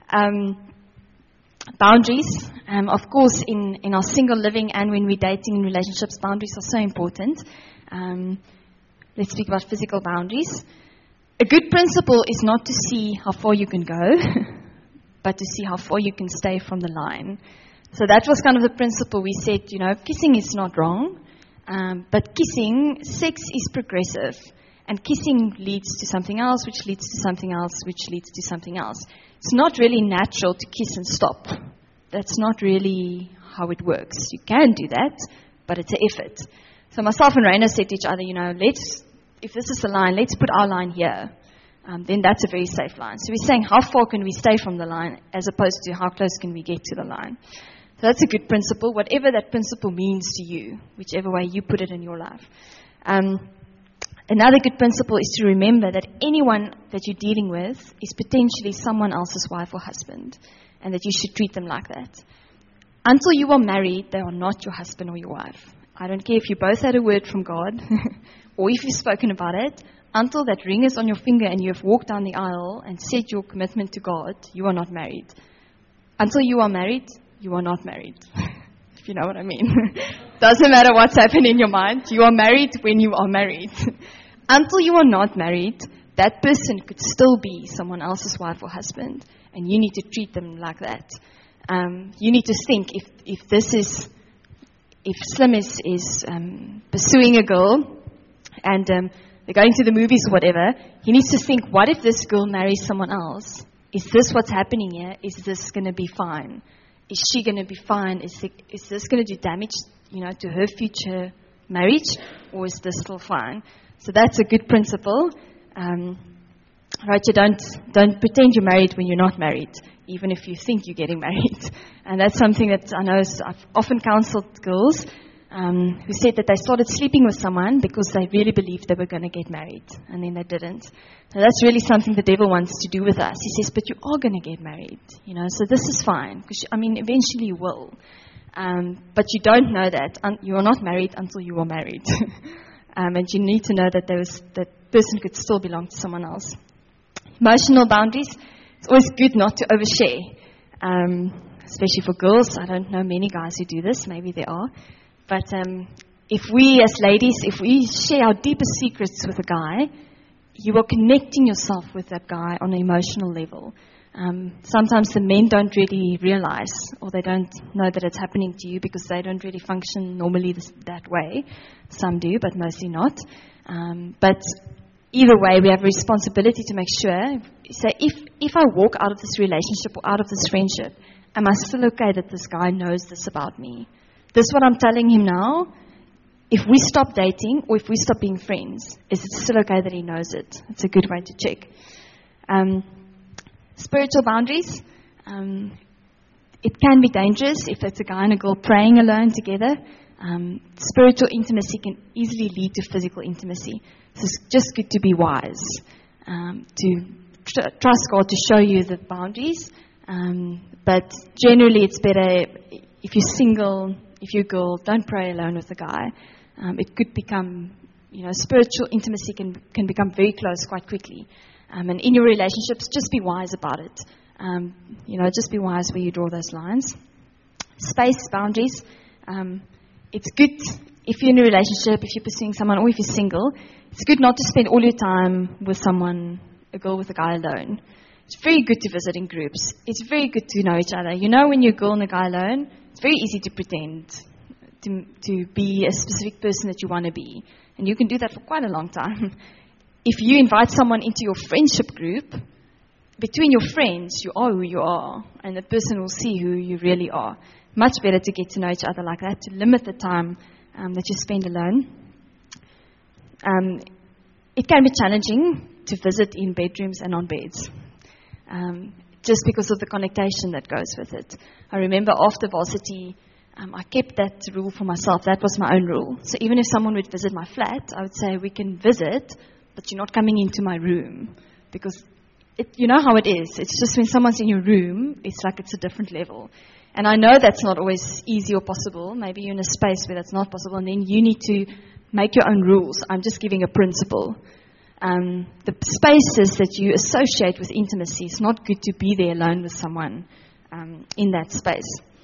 Boundaries. Of course, in our single living and when we're dating in relationships, boundaries are so important. Let's speak about physical boundaries. A good principle is not to see how far you can go, but to see how far you can stay from the line. So that was kind of the principle we said, kissing is not wrong, but sex is progressive. And kissing leads to something else, which leads to something else, which leads to something else. It's not really natural to kiss and stop. That's not really how it works. You can do that, but it's an effort. So myself and Rainer said to each other, if this is the line, let's put our line here. Then that's a very safe line. So we're saying how far can we stay from the line as opposed to how close can we get to the line. So that's a good principle, whatever that principle means to you, whichever way you put it in your life. Another good principle is to remember that anyone that you're dealing with is potentially someone else's wife or husband, and that you should treat them like that. Until you are married, they are not your husband or your wife. I don't care if you both had a word from God, or if you've spoken about it. Until that ring is on your finger and you have walked down the aisle and said your commitment to God, you are not married. Until you are married, you are not married. If you know what I mean. Doesn't matter what's happened in your mind. You are married when you are married. Until you are not married, that person could still be someone else's wife or husband, and you need to treat them like that. You need to think if Slim is pursuing a girl and they're going to the movies or whatever, he needs to think, what if this girl marries someone else? Is this what's happening here? Is this going to be fine? Is she going to be fine? Is this going to do damage, to her future marriage, or is this still fine? So that's a good principle. Right? You don't pretend you're married when you're not married, even if you think you're getting married. And that's something that I know I've often counseled girls who said that they started sleeping with someone because they really believed they were going to get married, and then they didn't. So that's really something the devil wants to do with us. He says, but you are going to get married, so this is fine, because, eventually you will. But you don't know that. You are not married until you are married. And you need to know that that person could still belong to someone else. Emotional boundaries. It's always good not to overshare, especially for girls. I don't know many guys who do this. Maybe there are. But if we as ladies, if we share our deepest secrets with a guy, you are connecting yourself with that guy on an emotional level. Sometimes the men don't really realize, or they don't know that it's happening to you because they don't really function normally that way. Some do, but mostly not. But either way, we have a responsibility to make sure. So if I walk out of this relationship or out of this friendship, am I still okay that this guy knows this about me? This is what I'm telling him now. If we stop dating or if we stop being friends, is it still okay that he knows it? It's a good way to check. Spiritual boundaries. It can be dangerous if it's a guy and a girl praying alone together. Spiritual intimacy can easily lead to physical intimacy. So it's just good to be wise, to trust God to show you the boundaries. But generally it's better if you're single, if you're a girl, don't pray alone with a guy. It could become, spiritual intimacy can become very close quite quickly. And in your relationships, just be wise about it. Just be wise where you draw those lines. Space, boundaries. It's good if you're in a relationship, if you're pursuing someone, or if you're single, it's good not to spend all your time with someone, a girl with a guy alone. It's very good to visit in groups. It's very good to know each other. You know, when you're a girl and a guy alone, it's very easy to pretend to be a specific person that you want to be. And you can do that for quite a long time. If you invite someone into your friendship group, between your friends, you are who you are. And the person will see who you really are. Much better to get to know each other like that, to limit the time that you spend alone. It can be challenging to visit in bedrooms and on beds. Just because of the connotation that goes with it. I remember after varsity, I kept that rule for myself. That was my own rule. So even if someone would visit my flat, I would say, we can visit, but you're not coming into my room. Because you know how it is. It's just when someone's in your room, it's like it's a different level. And I know that's not always easy or possible. Maybe you're in a space where that's not possible, and then you need to make your own rules. I'm just giving a principle. The spaces that you associate with intimacy, it's not good to be there alone with someone in that space.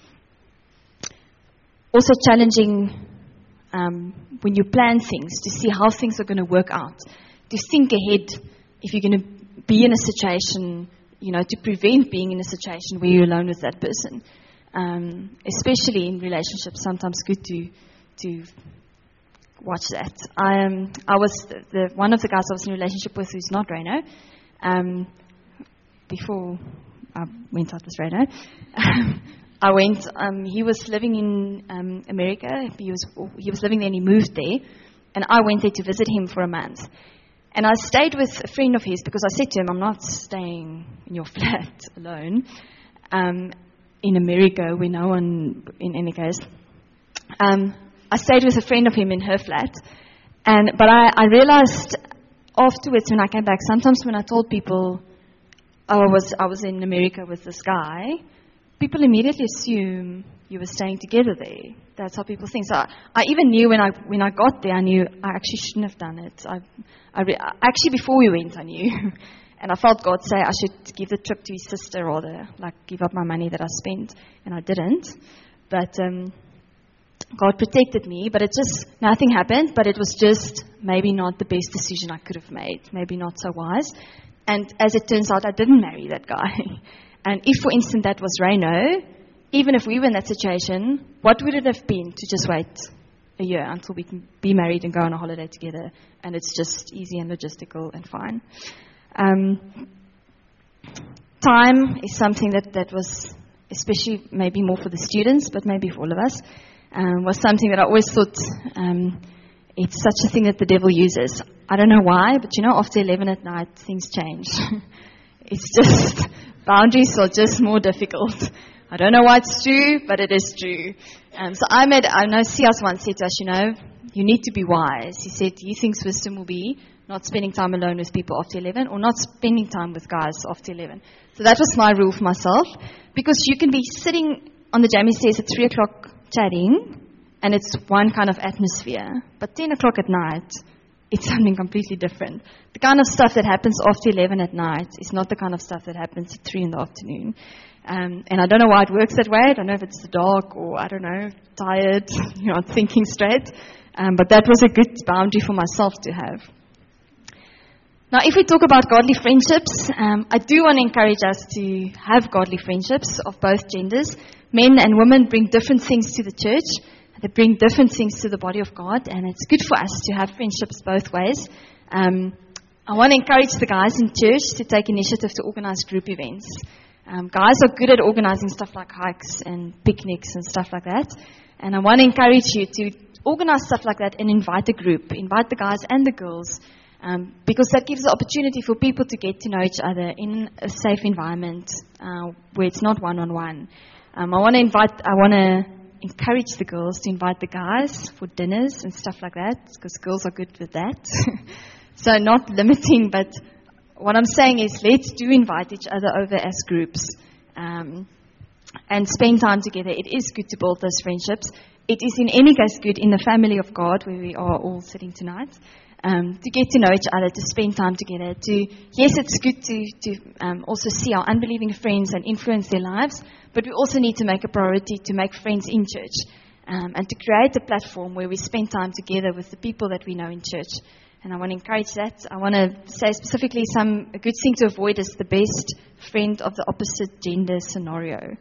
Also challenging when you plan things, to see how things are going to work out. To think ahead if you're going to be in a situation, to prevent being in a situation where you're alone with that person. Especially in relationships, sometimes good to watch that. I was one of the guys I was in a relationship with who's not Reno. Before I went out with Reno, he was living in America. He was living there and he moved there. And I went there to visit him for a month. And I stayed with a friend of his because I said to him, I'm not staying in your flat alone in America where no one, in any case. I stayed with a friend of him in her flat. But I realized afterwards when I came back, sometimes when I told people, I was in America with this guy, people immediately assume you were staying together there. That's how people think. So I even knew when I got there, I knew I actually shouldn't have done it. Actually, before we went, I knew. And I felt God say I should give the trip to his sister rather, like give up my money that I spent. And I didn't. But God protected me. But nothing happened. But it was just maybe not the best decision I could have made. Maybe not so wise. And as it turns out, I didn't marry that guy. And if, for instance, that was Reno, even if we were in that situation, what would it have been to just wait a year until we can be married and go on a holiday together? And it's just easy and logistical and fine. Time is something that was, especially maybe more for the students, but maybe for all of us, was something that I always thought it's such a thing that the devil uses. I don't know why, but after 11 at night, things change. It's just, boundaries are just more difficult. I don't know why it's true, but it is true. So I know C.S. once said to us, you need to be wise. He said he thinks wisdom will be not spending time alone with people after 11 or not spending time with guys after 11. So that was my rule for myself. Because you can be sitting on the jammy stairs at 3 o'clock chatting and it's one kind of atmosphere. But 10 o'clock at night, it's something completely different. The kind of stuff that happens after 11 at night is not the kind of stuff that happens at 3 in the afternoon. And I don't know why it works that way. I don't know if it's the dark or, I don't know, tired, not thinking straight. But that was a good boundary for myself to have. Now, if we talk about godly friendships, I do want to encourage us to have godly friendships of both genders. Men and women bring different things to the church. They bring different things to the body of God. And it's good for us to have friendships both ways. I want to encourage the guys in church to take initiative to organize group events. Guys are good at organizing stuff like hikes and picnics and stuff like that. And I want to encourage you to organize stuff like that and invite a group. Invite the guys and the girls. Because that gives the opportunity for people to get to know each other in a safe environment where it's not one-on-one. I want to encourage the girls to invite the guys for dinners and stuff like that, because girls are good with that. So not limiting, but what I'm saying is let's do invite each other over as groups and spend time together. It is good to build those friendships. It is in any case good in the family of God, where we are all sitting tonight, to get to know each other, to spend time together. Yes, it's good to also see our unbelieving friends and influence their lives, but we also need to make a priority to make friends in church and to create a platform where we spend time together with the people that we know in church. And I want to encourage that. I want to say specifically a good thing to avoid is the best friend of the opposite gender scenario.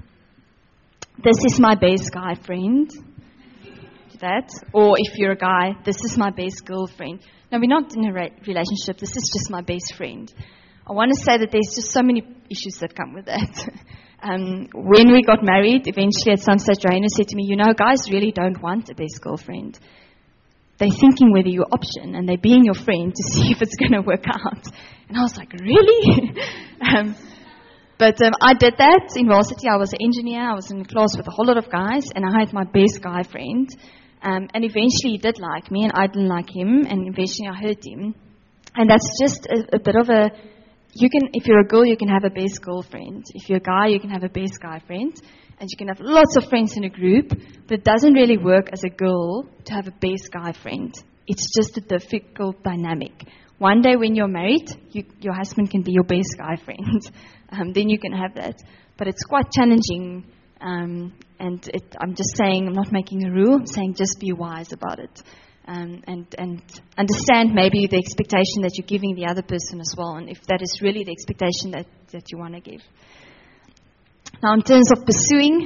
This is my best guy friend. That. Or if you're a guy, this is my best girlfriend. No, we're not in a relationship. This is just my best friend. I want to say that there's just so many issues that come with that. When we got married, eventually at some stage, Raina said to me, guys really don't want a best girlfriend. They're thinking whether you're option, and they're being your friend to see if it's going to work out. And I was like, really? But I did that in varsity. I was an engineer. I was in a class with a whole lot of guys, and I had my best guy friend. And eventually he did like me, and I didn't like him, and eventually I hurt him. And that's just a bit of a... if you're a girl, you can have a best girlfriend. If you're a guy, you can have a best guy friend. And you can have lots of friends in a group, but it doesn't really work as a girl to have a best guy friend. It's just a difficult dynamic. One day when you're married, your husband can be your best guy friend. Then you can have that. But it's quite challenging. I'm just saying, I'm not making a rule. I'm saying just be wise about it. And understand maybe the expectation that you're giving the other person as well. And if that is really the expectation that you want to give. Now, in terms of pursuing,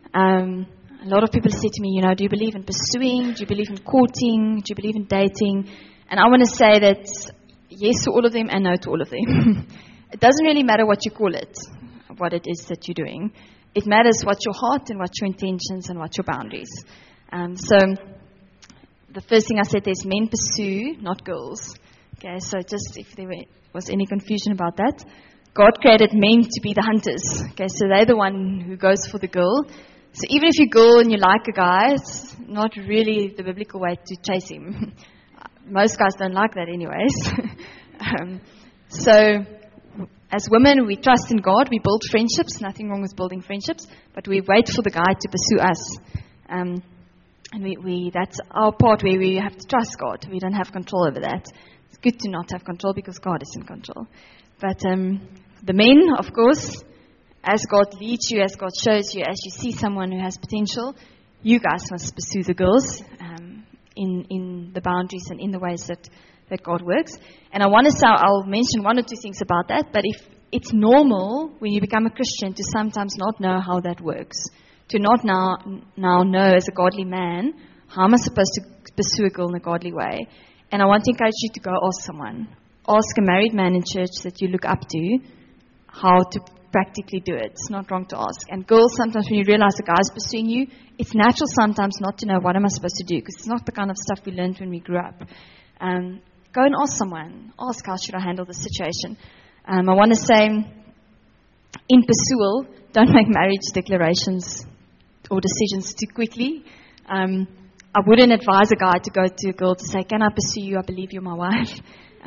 a lot of people say to me, do you believe in pursuing? Do you believe in courting? Do you believe in dating? And I want to say that yes to all of them and no to all of them. It doesn't really matter what you call it, what it is that you're doing. It matters what's your heart and what's your intentions and what's your boundaries. So the first thing I said is men pursue, not girls. Okay, so just if there was any confusion about that. God created men to be the hunters. Okay, so they're the one who goes for the girl. So even if you're a girl and you like a guy, it's not really the biblical way to chase him. Most guys don't like that anyways. So as women, we trust in God. We build friendships. Nothing wrong with building friendships. But we wait for the guy to pursue us. And that's our part where we have to trust God. We don't have control over that. It's good to not have control because God is in control. But the men, of course, as God leads you, as God shows you, as you see someone who has potential, you guys must pursue the girls in the boundaries and in the ways that God works. And I'll mention one or two things about that, but if it's normal when you become a Christian to sometimes not know how that works, to not now know as a godly man, how am I supposed to pursue a girl in a godly way? And I want to encourage you to go ask someone. Ask a married man in church that you look up to how to practically do it. It's not wrong to ask. And girls, sometimes when you realize the guy's pursuing you, it's natural sometimes not to know what am I supposed to do because it's not the kind of stuff we learned when we grew up. Go and ask someone. Ask how should I handle this situation. I want to say, in pursual, don't make marriage declarations or decisions too quickly. I wouldn't advise a guy to go to a girl to say, can I pursue you? I believe you're my wife.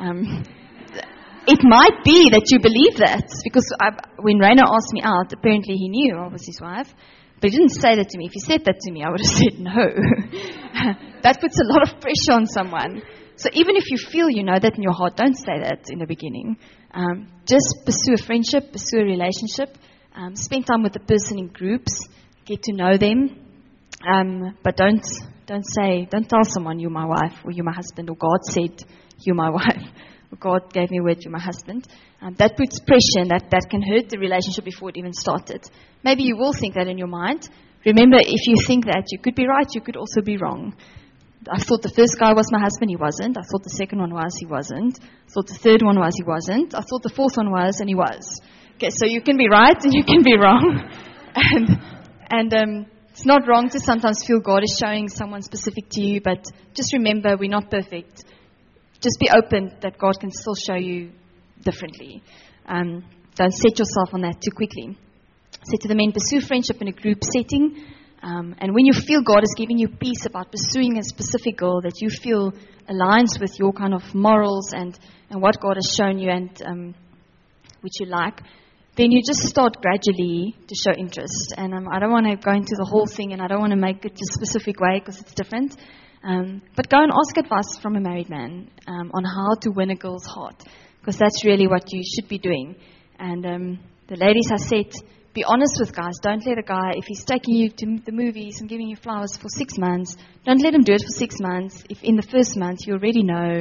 It might be that you believe that, because when Rainer asked me out, apparently he knew I was his wife, but he didn't say that to me. If he said that to me, I would have said no. That puts a lot of pressure on someone. So even if you feel you know that in your heart, don't say that in the beginning. Just pursue a friendship, pursue a relationship, spend time with the person in groups, get to know them, but don't tell someone you're my wife or you're my husband or God said you're my wife. God gave me a word, you're my husband. That puts pressure and that can hurt the relationship before it even started. Maybe you will think that in your mind. Remember, if you think that, you could be right, you could also be wrong. I thought the first guy was my husband, he wasn't. I thought the second one was, he wasn't. I thought the third one was, he wasn't. I thought the fourth one was, and he was. Okay, so you can be right and you can be wrong. And it's not wrong to sometimes feel God is showing someone specific to you, but just remember, we're not perfect. Just be open that God can still show you differently. Don't set yourself on that too quickly. Say to the men, pursue friendship in a group setting. And when you feel God is giving you peace about pursuing a specific goal that you feel aligns with your kind of morals and what God has shown you and which you like, then you just start gradually to show interest. And I don't want to go into the whole thing and I don't want to make it a specific way because it's different. But go and ask advice from a married man on how to win a girl's heart, because that's really what you should be doing. And the ladies have said, be honest with guys. Don't let a guy, if he's taking you to the movies and giving you flowers for 6 months, don't let him do it for 6 months. If in the first month you already know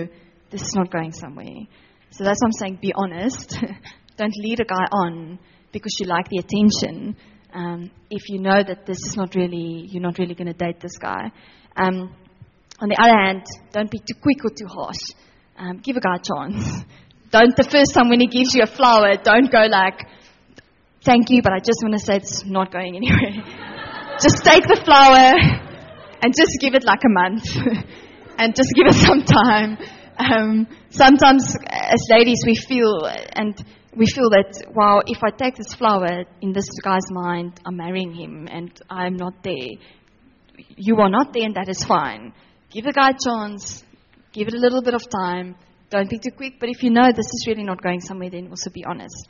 this is not going somewhere. So that's why I'm saying be honest. Don't lead a guy on because you like the attention. If you know that you're not really going to date this guy. On the other hand, don't be too quick or too harsh. Give a guy a chance. Don't, the first time when he gives you a flower, don't go like, thank you, but I just want to say it's not going anywhere. Just take the flower and just give it like a month. And just give it some time. Sometimes as ladies we feel that, wow, if I take this flower, in this guy's mind, I'm marrying him and I'm not there. You are not there and that is fine. Give the guy a chance. Give it a little bit of time. Don't be too quick. But if you know this is really not going somewhere, then also be honest.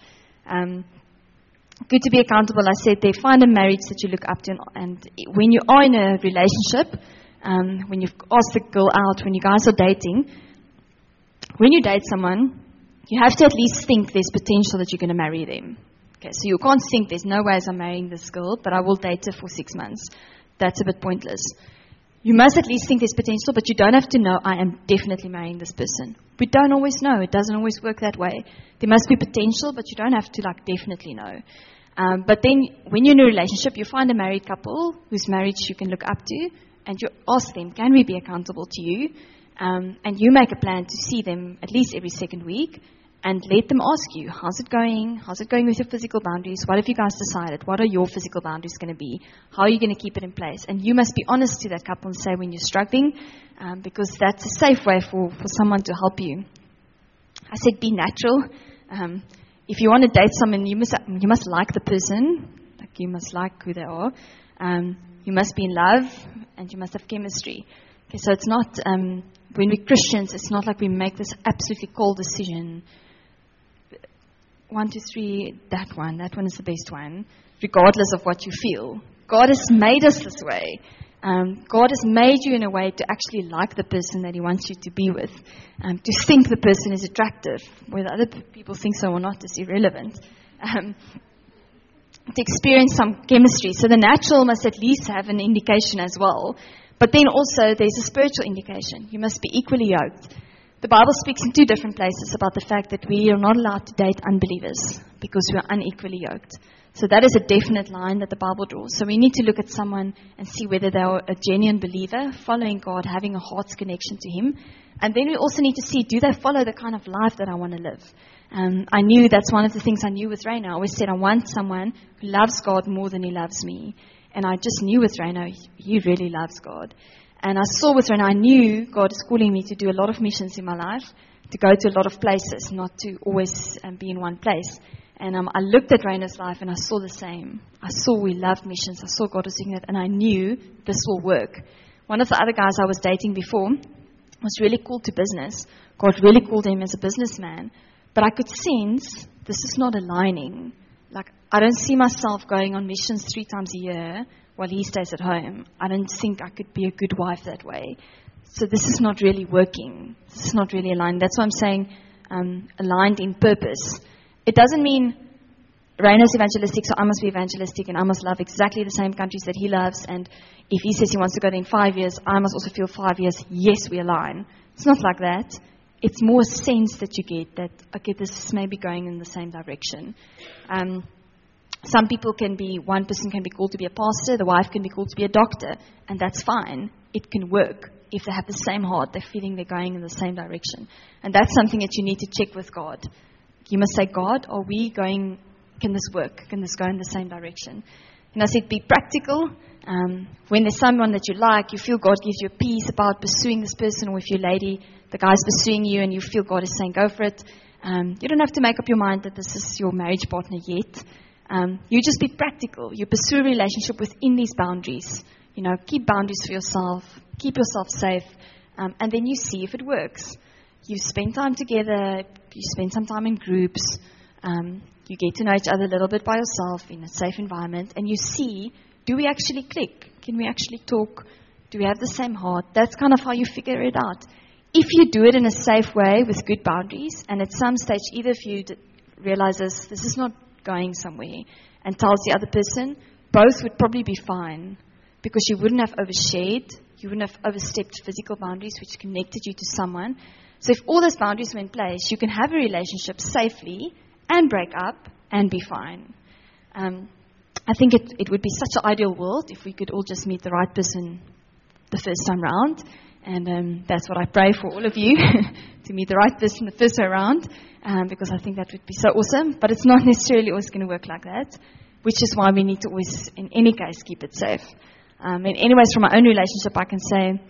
Good to be accountable. I said there, find a marriage that you look up to. And when you are in a relationship, when you've asked the girl out, when you guys are dating, when you date someone, you have to at least think there's potential that you're going to marry them. Okay, so you can't think there's no ways I'm marrying this girl, but I will date her for 6 months. That's a bit pointless. You must at least think there's potential, but you don't have to know I am definitely marrying this person. We don't always know. It doesn't always work that way. There must be potential, but you don't have to definitely know. But then when you're in a relationship, you find a married couple whose marriage you can look up to, and you ask them, can we be accountable to you? And you make a plan to see them at least every second week, and let them ask you, how's it going? How's it going with your physical boundaries? What have you guys decided? What are your physical boundaries going to be? How are you going to keep it in place? And you must be honest to that couple and say when you're struggling, because that's a safe way for someone to help you. I said be natural. If you want to date someone, you must like the person. You must like who they are. You must be in love, and you must have chemistry. Okay, so it's not, when we're Christians, it's not like we make this absolutely cold decision. 1, 2, 3, that one is the best one, regardless of what you feel. God has made us this way. God has made you in a way to actually like the person that He wants you to be with, to think the person is attractive. Whether other people think so or not is irrelevant. To experience some chemistry. So the natural must at least have an indication as well. But then also there's a spiritual indication. You must be equally yoked. The Bible speaks in 2 different places about the fact that we are not allowed to date unbelievers because we are unequally yoked. So that is a definite line that the Bible draws. So we need to look at someone and see whether they are a genuine believer, following God, having a heart's connection to Him. And then we also need to see, do they follow the kind of life that I want to live? I knew that's one of the things I knew with Raina. I always said I want someone who loves God more than he loves me. And I just knew with Raina, he really loves God. And I saw with Raina, I knew God is calling me to do a lot of missions in my life, to go to a lot of places, not to always be in one place. And I looked at Raina's life and I saw the same. I saw we loved missions. I saw God was doing that. And I knew this will work. One of the other guys I was dating before was really called to business. God really called him as a businessman. But I could sense this is not aligning. Like, I don't see myself going on missions 3 times a year while he stays at home. I don't think I could be a good wife that way. So this is not really working. This is not really aligned. That's why I'm saying aligned in purpose. It doesn't mean Raina's evangelistic, so I must be evangelistic and I must love exactly the same countries that he loves. And if he says he wants to go there in 5 years, I must also feel 5 years, yes, we align. It's not like that. It's more a sense that you get that, okay, this is maybe going in the same direction. Some people one person can be called to be a pastor, the wife can be called to be a doctor, and that's fine. It can work if they have the same heart, they're feeling they're going in the same direction. And that's something that you need to check with God. You must say, God, are we going, can this work? Can this go in the same direction? And I said, be practical. When there's someone that you like, you feel God gives you a peace about pursuing this person, or if your lady, the guy's pursuing you and you feel God is saying, go for it. You don't have to make up your mind that this is your marriage partner yet. You just be practical. You pursue a relationship within these boundaries. You know, keep boundaries for yourself. Keep yourself safe. And then you see if it works. You spend time together. You spend some time in groups. You get to know each other a little bit by yourself in a safe environment. And you see, do we actually click? Can we actually talk? Do we have the same heart? That's kind of how you figure it out. If you do it in a safe way with good boundaries, and at some stage either of you realizes this is not going somewhere and tells the other person, both would probably be fine because you wouldn't have overshared, you wouldn't have overstepped physical boundaries which connected you to someone. So if all those boundaries were in place, you can have a relationship safely and break up and be fine. I think it would be such an ideal world if we could all just meet the right person the first time round. And that's what I pray for all of you, to meet the right person the first time around, because I think that would be so awesome. But it's not necessarily always going to work like that, which is why we need to always, in any case, keep it safe. Anyways, from my own relationship, I can say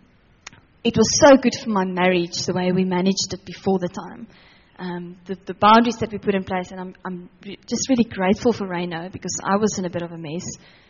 it was so good for my marriage, the way we managed it before the time. The boundaries that we put in place, and I'm just really grateful for Reno, because I was in a bit of a mess.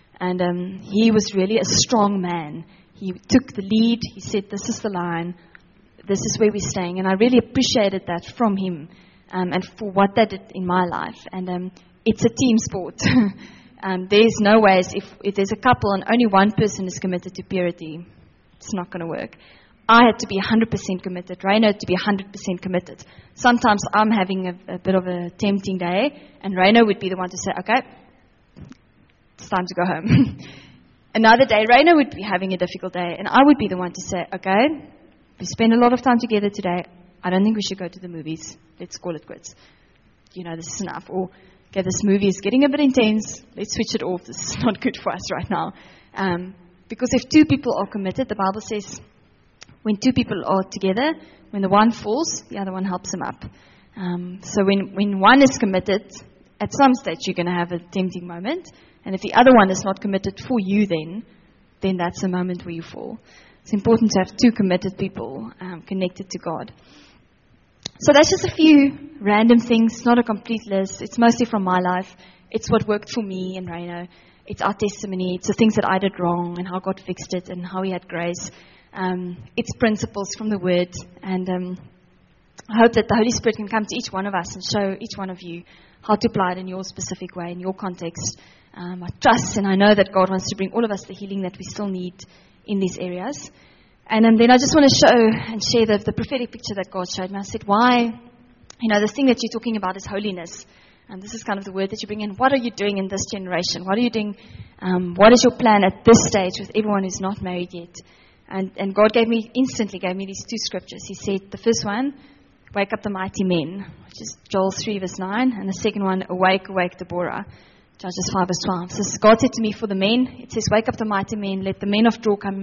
And he was really a strong man. He took the lead. He said, this is the line. This is where we're staying. And I really appreciated that from him, and for what that did in my life. And it's a team sport. There's no ways, if there's a couple and only one person is committed to purity, it's not going to work. I had to be 100% committed. Reno had to be 100% committed. Sometimes I'm having a bit of a tempting day, and Reno would be the one to say, okay, it's time to go home. Another day, Reno would be having a difficult day, and I would be the one to say, okay, we spent a lot of time together today. I don't think we should go to the movies. Let's call it quits. This is enough. Or, okay, this movie is getting a bit intense. Let's switch it off. This is not good for us right now. Because if two people are committed, the Bible says, when two people are together, when the one falls, the other one helps him up. So when one is committed, at some stage you're going to have a tempting moment. And if the other one is not committed for you, then that's the moment where you fall. It's important to have two committed people connected to God. So that's just a few random things, not a complete list. It's mostly from my life. It's what worked for me and Reno. It's our testimony. It's the things that I did wrong and how God fixed it and how He had grace. It's principles from the Word. And I hope that the Holy Spirit can come to each one of us and show each one of you how to apply it in your specific way, in your context. I trust and I know that God wants to bring all of us the healing that we still need in these areas. And then I just want to show and share the prophetic picture that God showed me. I said, why? The thing that you're talking about is holiness. And this is kind of the word that you bring in. What are you doing in this generation? What are you doing? What is your plan at this stage with everyone who's not married yet? And God instantly gave me these two scriptures. He said, the first one, wake up the mighty men, which is Joel 3 verse 9. And the second one, awake, awake, Deborah, Judges 5 verse 12. So God said to me for the men, it says, wake up the mighty men, let the men of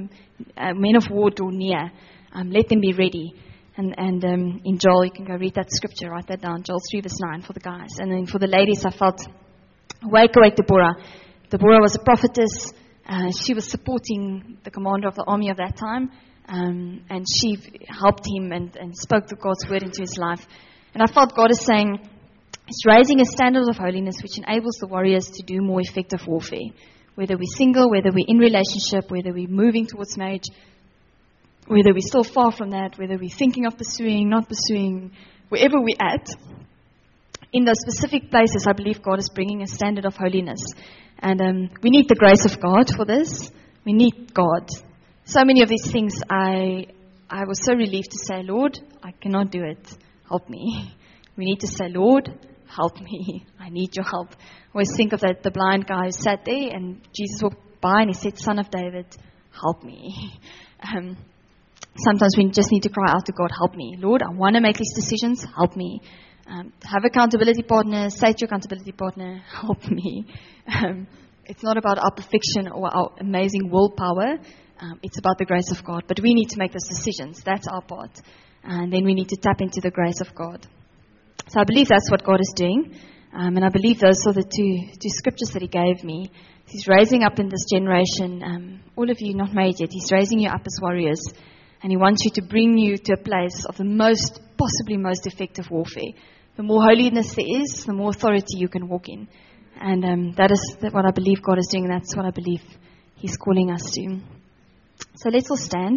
war draw near. Let them be ready. And in Joel, you can go read that scripture, write that down, Joel 3 verse 9 for the guys. And then for the ladies, I felt, awake, awake, Deborah. Deborah was a prophetess. She was supporting the commander of the army of that time. And she helped him and spoke the God's word into his life. And I felt God is saying, it's raising a standard of holiness which enables the warriors to do more effective warfare. Whether we're single, whether we're in relationship, whether we're moving towards marriage, whether we're still far from that, whether we're thinking of pursuing, not pursuing, wherever we're at, in those specific places, I believe God is bringing a standard of holiness. And we need the grace of God for this. We need God. So many of these things, I was so relieved to say, Lord, I cannot do it. Help me. We need to say, Lord, help me. I need your help. I always think of the blind guy who sat there and Jesus walked by and he said, Son of David, help me. Sometimes we just need to cry out to God, help me. Lord, I want to make these decisions. Help me. Have accountability partners. Say to your accountability partner, help me. It's not about our perfection or our amazing willpower. It's about the grace of God. But we need to make those decisions. That's our part. And then we need to tap into the grace of God. So I believe that's what God is doing. And I believe those are the two scriptures that He gave me. He's raising up in this generation, all of you not married yet, He's raising you up as warriors. And He wants you to bring you to a place of the possibly most effective warfare. The more holiness there is, the more authority you can walk in. And that is what I believe God is doing. And that's what I believe He's calling us to. So let's all stand.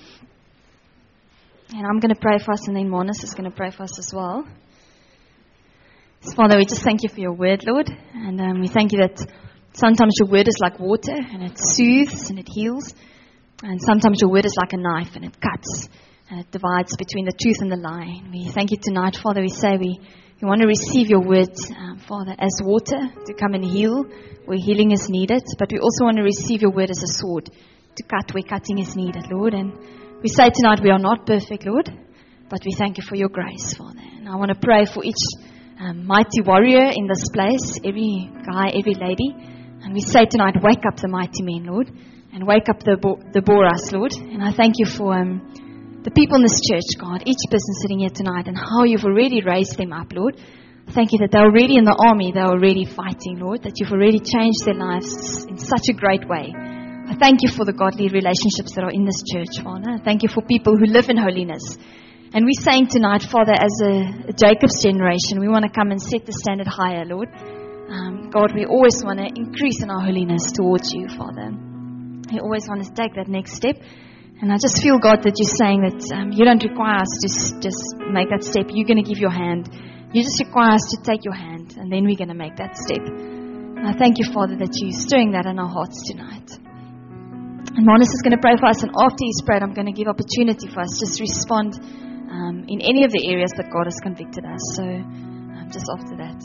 And I'm going to pray for us, and then Monis is going to pray for us as well. So Father, we just thank You for Your word, Lord. And we thank You that sometimes Your word is like water, and it soothes and it heals. And sometimes Your word is like a knife, and it cuts, and it divides between the truth and the lie. And we thank You tonight, Father. We say we want to receive Your word, Father, as water to come and heal where healing is needed. But we also want to receive Your word as a sword to cut where cutting is needed, Lord. And we say tonight we are not perfect, Lord. but we thank you for your grace, Father. And I want to pray for each mighty warrior in this place, every guy, every lady. And we say tonight, wake up the mighty men, Lord, and wake up the Boras, Lord. And I thank you for the people in this church, God, each person sitting here tonight, and how you've already raised them up, Lord. Thank you that they're already in the army, they're already fighting, Lord, that you've already changed their lives in such a great way. I thank you for the godly relationships that are in this church, Father. I thank you for people who live in holiness. And we're saying tonight, Father, as a Jacob's generation, we want to come and set the standard higher, Lord. God, we always want to increase in our holiness towards you, Father. We always want to take that next step. And I just feel, God, that you're saying that you don't require us to just make that step. You're going to give your hand. You just require us to take your hand, and then we're going to make that step. And I thank you, Father, that you're stirring that in our hearts tonight. And Manus is going to pray for us, and after he's prayed, I'm going to give opportunity for us just to respond in any of the areas that God has convicted us. So just after that.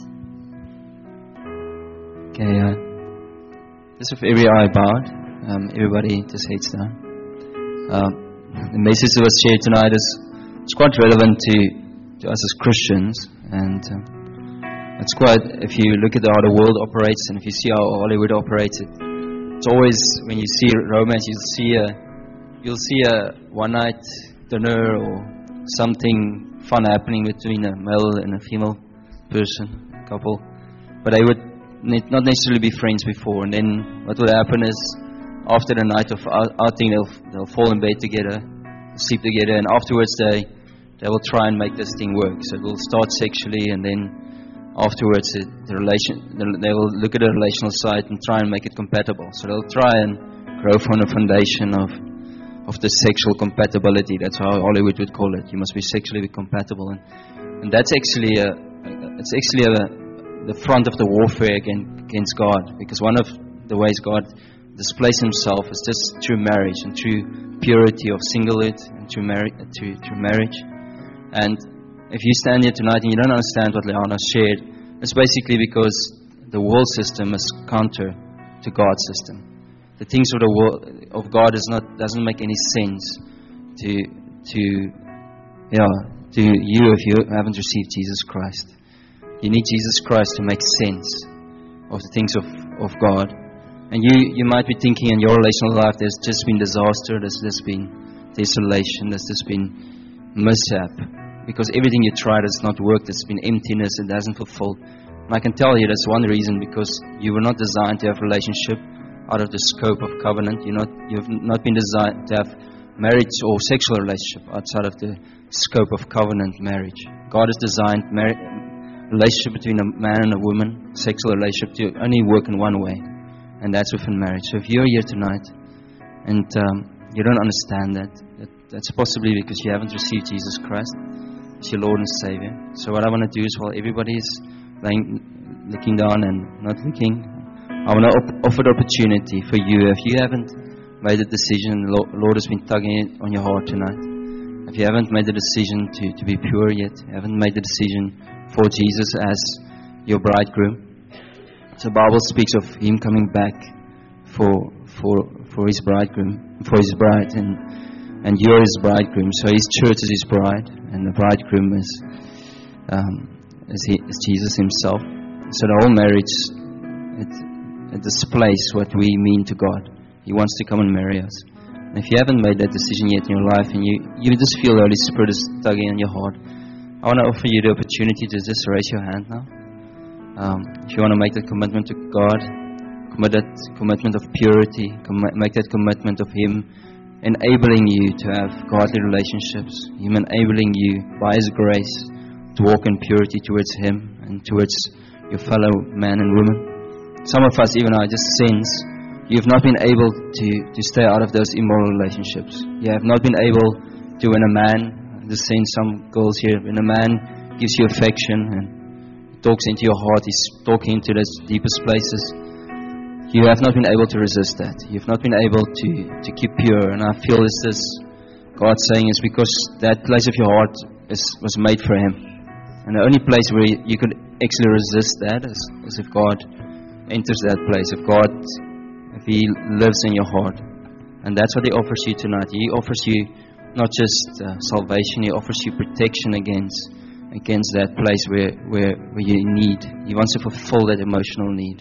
Okay, just with every eye bowed, everybody just heads down. The message that was shared tonight is quite relevant to us as Christians, and it's quite, if you look at how the world operates and if you see how Hollywood operates, it's always, when you see romance, you'll see a one-night dinner or something fun happening between a male and a female person, couple, but they would not necessarily be friends before, and then what will happen is after the night of outing, they'll fall in bed together, sleep together, and afterwards they will try and make this thing work. So it will start sexually, and then afterwards they will look at the relational side and try and make it compatible. So they'll try and grow from the foundation of the sexual compatibility. That's how Hollywood would call it. You must be sexually compatible, and that's actually the front of the warfare against God, because one of the ways God displays Himself is just through marriage and through purity of singlehood and through marriage. And if you stand here tonight and you don't understand what Leanna shared, it's basically because the world system is counter to God's system. The things of the world of God doesn't make any sense to you if you haven't received Jesus Christ. You need Jesus Christ to make sense of the things of God. And you might be thinking in your relational life, there's just been disaster, there's just been desolation, there's just been mishap, because everything you tried has not worked. There's been emptiness, it hasn't fulfilled. And I can tell you that's one reason, because you were not designed to have a relationship out of the scope of covenant. You've not been designed to have marriage or sexual relationship outside of the scope of covenant marriage. God has designed relationship between a man and a woman, sexual relationship, to only work in one way, and that's within marriage. So if you're here tonight and you don't understand that's possibly because you haven't received Jesus Christ as your Lord and Savior. So what I want to do is, while everybody is looking down and not looking, I want to offer the opportunity for you. If you haven't made a decision, the Lord has been tugging it on your heart tonight. If you haven't made the decision to be pure yet, you haven't made the decision for Jesus as your bridegroom. So the Bible speaks of Him coming back for His bridegroom, for His bride, and you're His bridegroom. So His church is His bride, and the bridegroom is Jesus Himself. So the whole marriage, it displays what we mean to God. He wants to come and marry us. And if you haven't made that decision yet in your life, and you just feel the Holy Spirit is tugging on your heart, I want to offer you the opportunity to just raise your hand now. If you want to make that commitment to God, commit that commitment of purity, make that commitment of Him enabling you to have godly relationships, Him enabling you by His grace to walk in purity towards Him and towards your fellow man and woman. Some of us, even I just sense, you've not been able to stay out of those immoral relationships. You have not been able to, when a man, just seeing some girls here, when a man gives you affection and talks into your heart, he's talking into those deepest places, you have not been able to resist that. You've not been able to keep pure. And I feel this God saying is because that place of your heart was made for Him. And the only place where you could actually resist that is if God enters that place, if He lives in your heart. And that's what He offers you tonight. He offers you not just salvation. He offers you protection against that place where you need. He wants to fulfill that emotional need.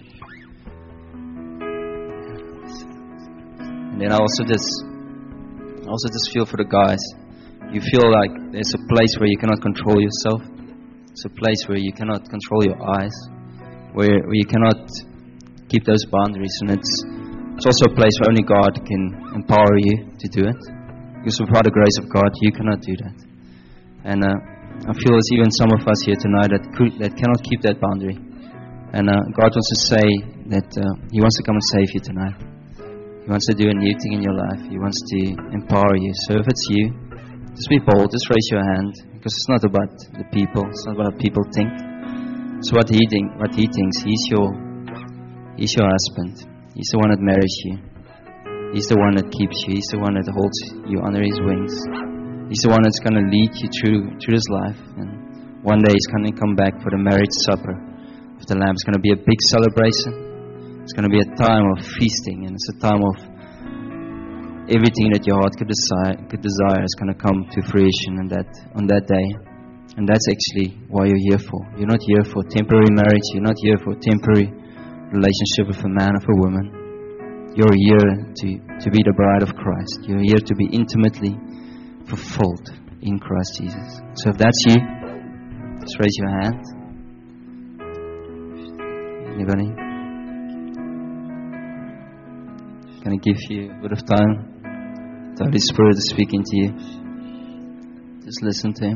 And then I also just feel for the guys. You feel like there's a place where you cannot control yourself. It's a place where you cannot control your eyes, where you cannot keep those boundaries, and it's also a place where only God can empower you to do it. Because without the grace of God, you cannot do that. And I feel there's even some of us here tonight that cannot keep that boundary. And God wants to say that He wants to come and save you tonight. He wants to do a new thing in your life. He wants to empower you. So if it's you, just be bold. Just raise your hand. Because it's not about the people. It's not about what people think. It's what He thinks. He's your husband. He's the one that marries you. He's the one that keeps you. He's the one that holds you under His wings. He's the one that's going to lead you through this life. And one day He's going to come back for the marriage supper of the Lamb. It's going to be a big celebration. It's going to be a time of feasting. And it's a time of everything that your heart could desire is going to come to fruition on that day. And that's actually why you're here for. You're not here for temporary marriage. You're not here for temporary relationship with a man or a woman. You're here to be the bride of Christ. You're here to be intimately fulfilled in Christ Jesus. So if that's you, just raise your hand. Anybody? I'm going to give you a bit of time. The Holy Spirit is speaking to you. Just listen to Him.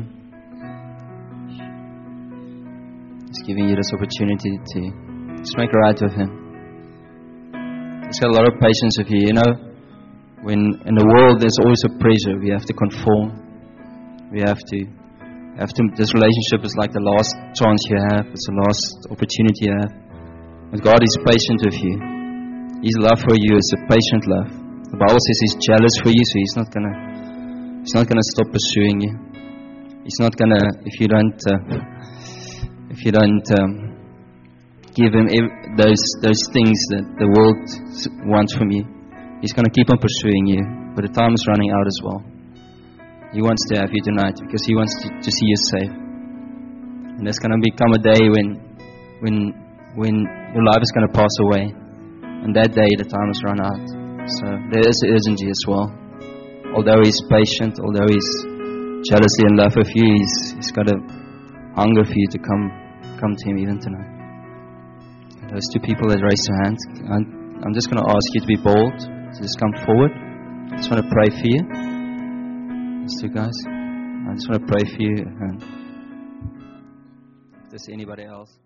He's giving you this opportunity to just make it right with Him. He's got a lot of patience with you. You know, when in the world there's always a pressure. We have to conform. We have to. This relationship is like the last chance you have. It's the last opportunity you have. But God is patient with you. His love for you is a patient love. The Bible says He's jealous for you, so He's not gonna stop pursuing you. He's not gonna if you don't give Him those things that the world wants from you. He's going to keep on pursuing you, but the time is running out as well. He wants to have you tonight because He wants to see you safe. And there's going to become a day when your life is going to pass away, and that day the time has run out. So there is urgency as well. Although He's patient, although He's jealously in love with you, He's got a hunger for you to come to Him even tonight. Those two people that raised their hands, I'm just going to ask you to be bold, to just come forward. I just want to pray for you. These two guys, I just want to pray for you. And if there's anybody else.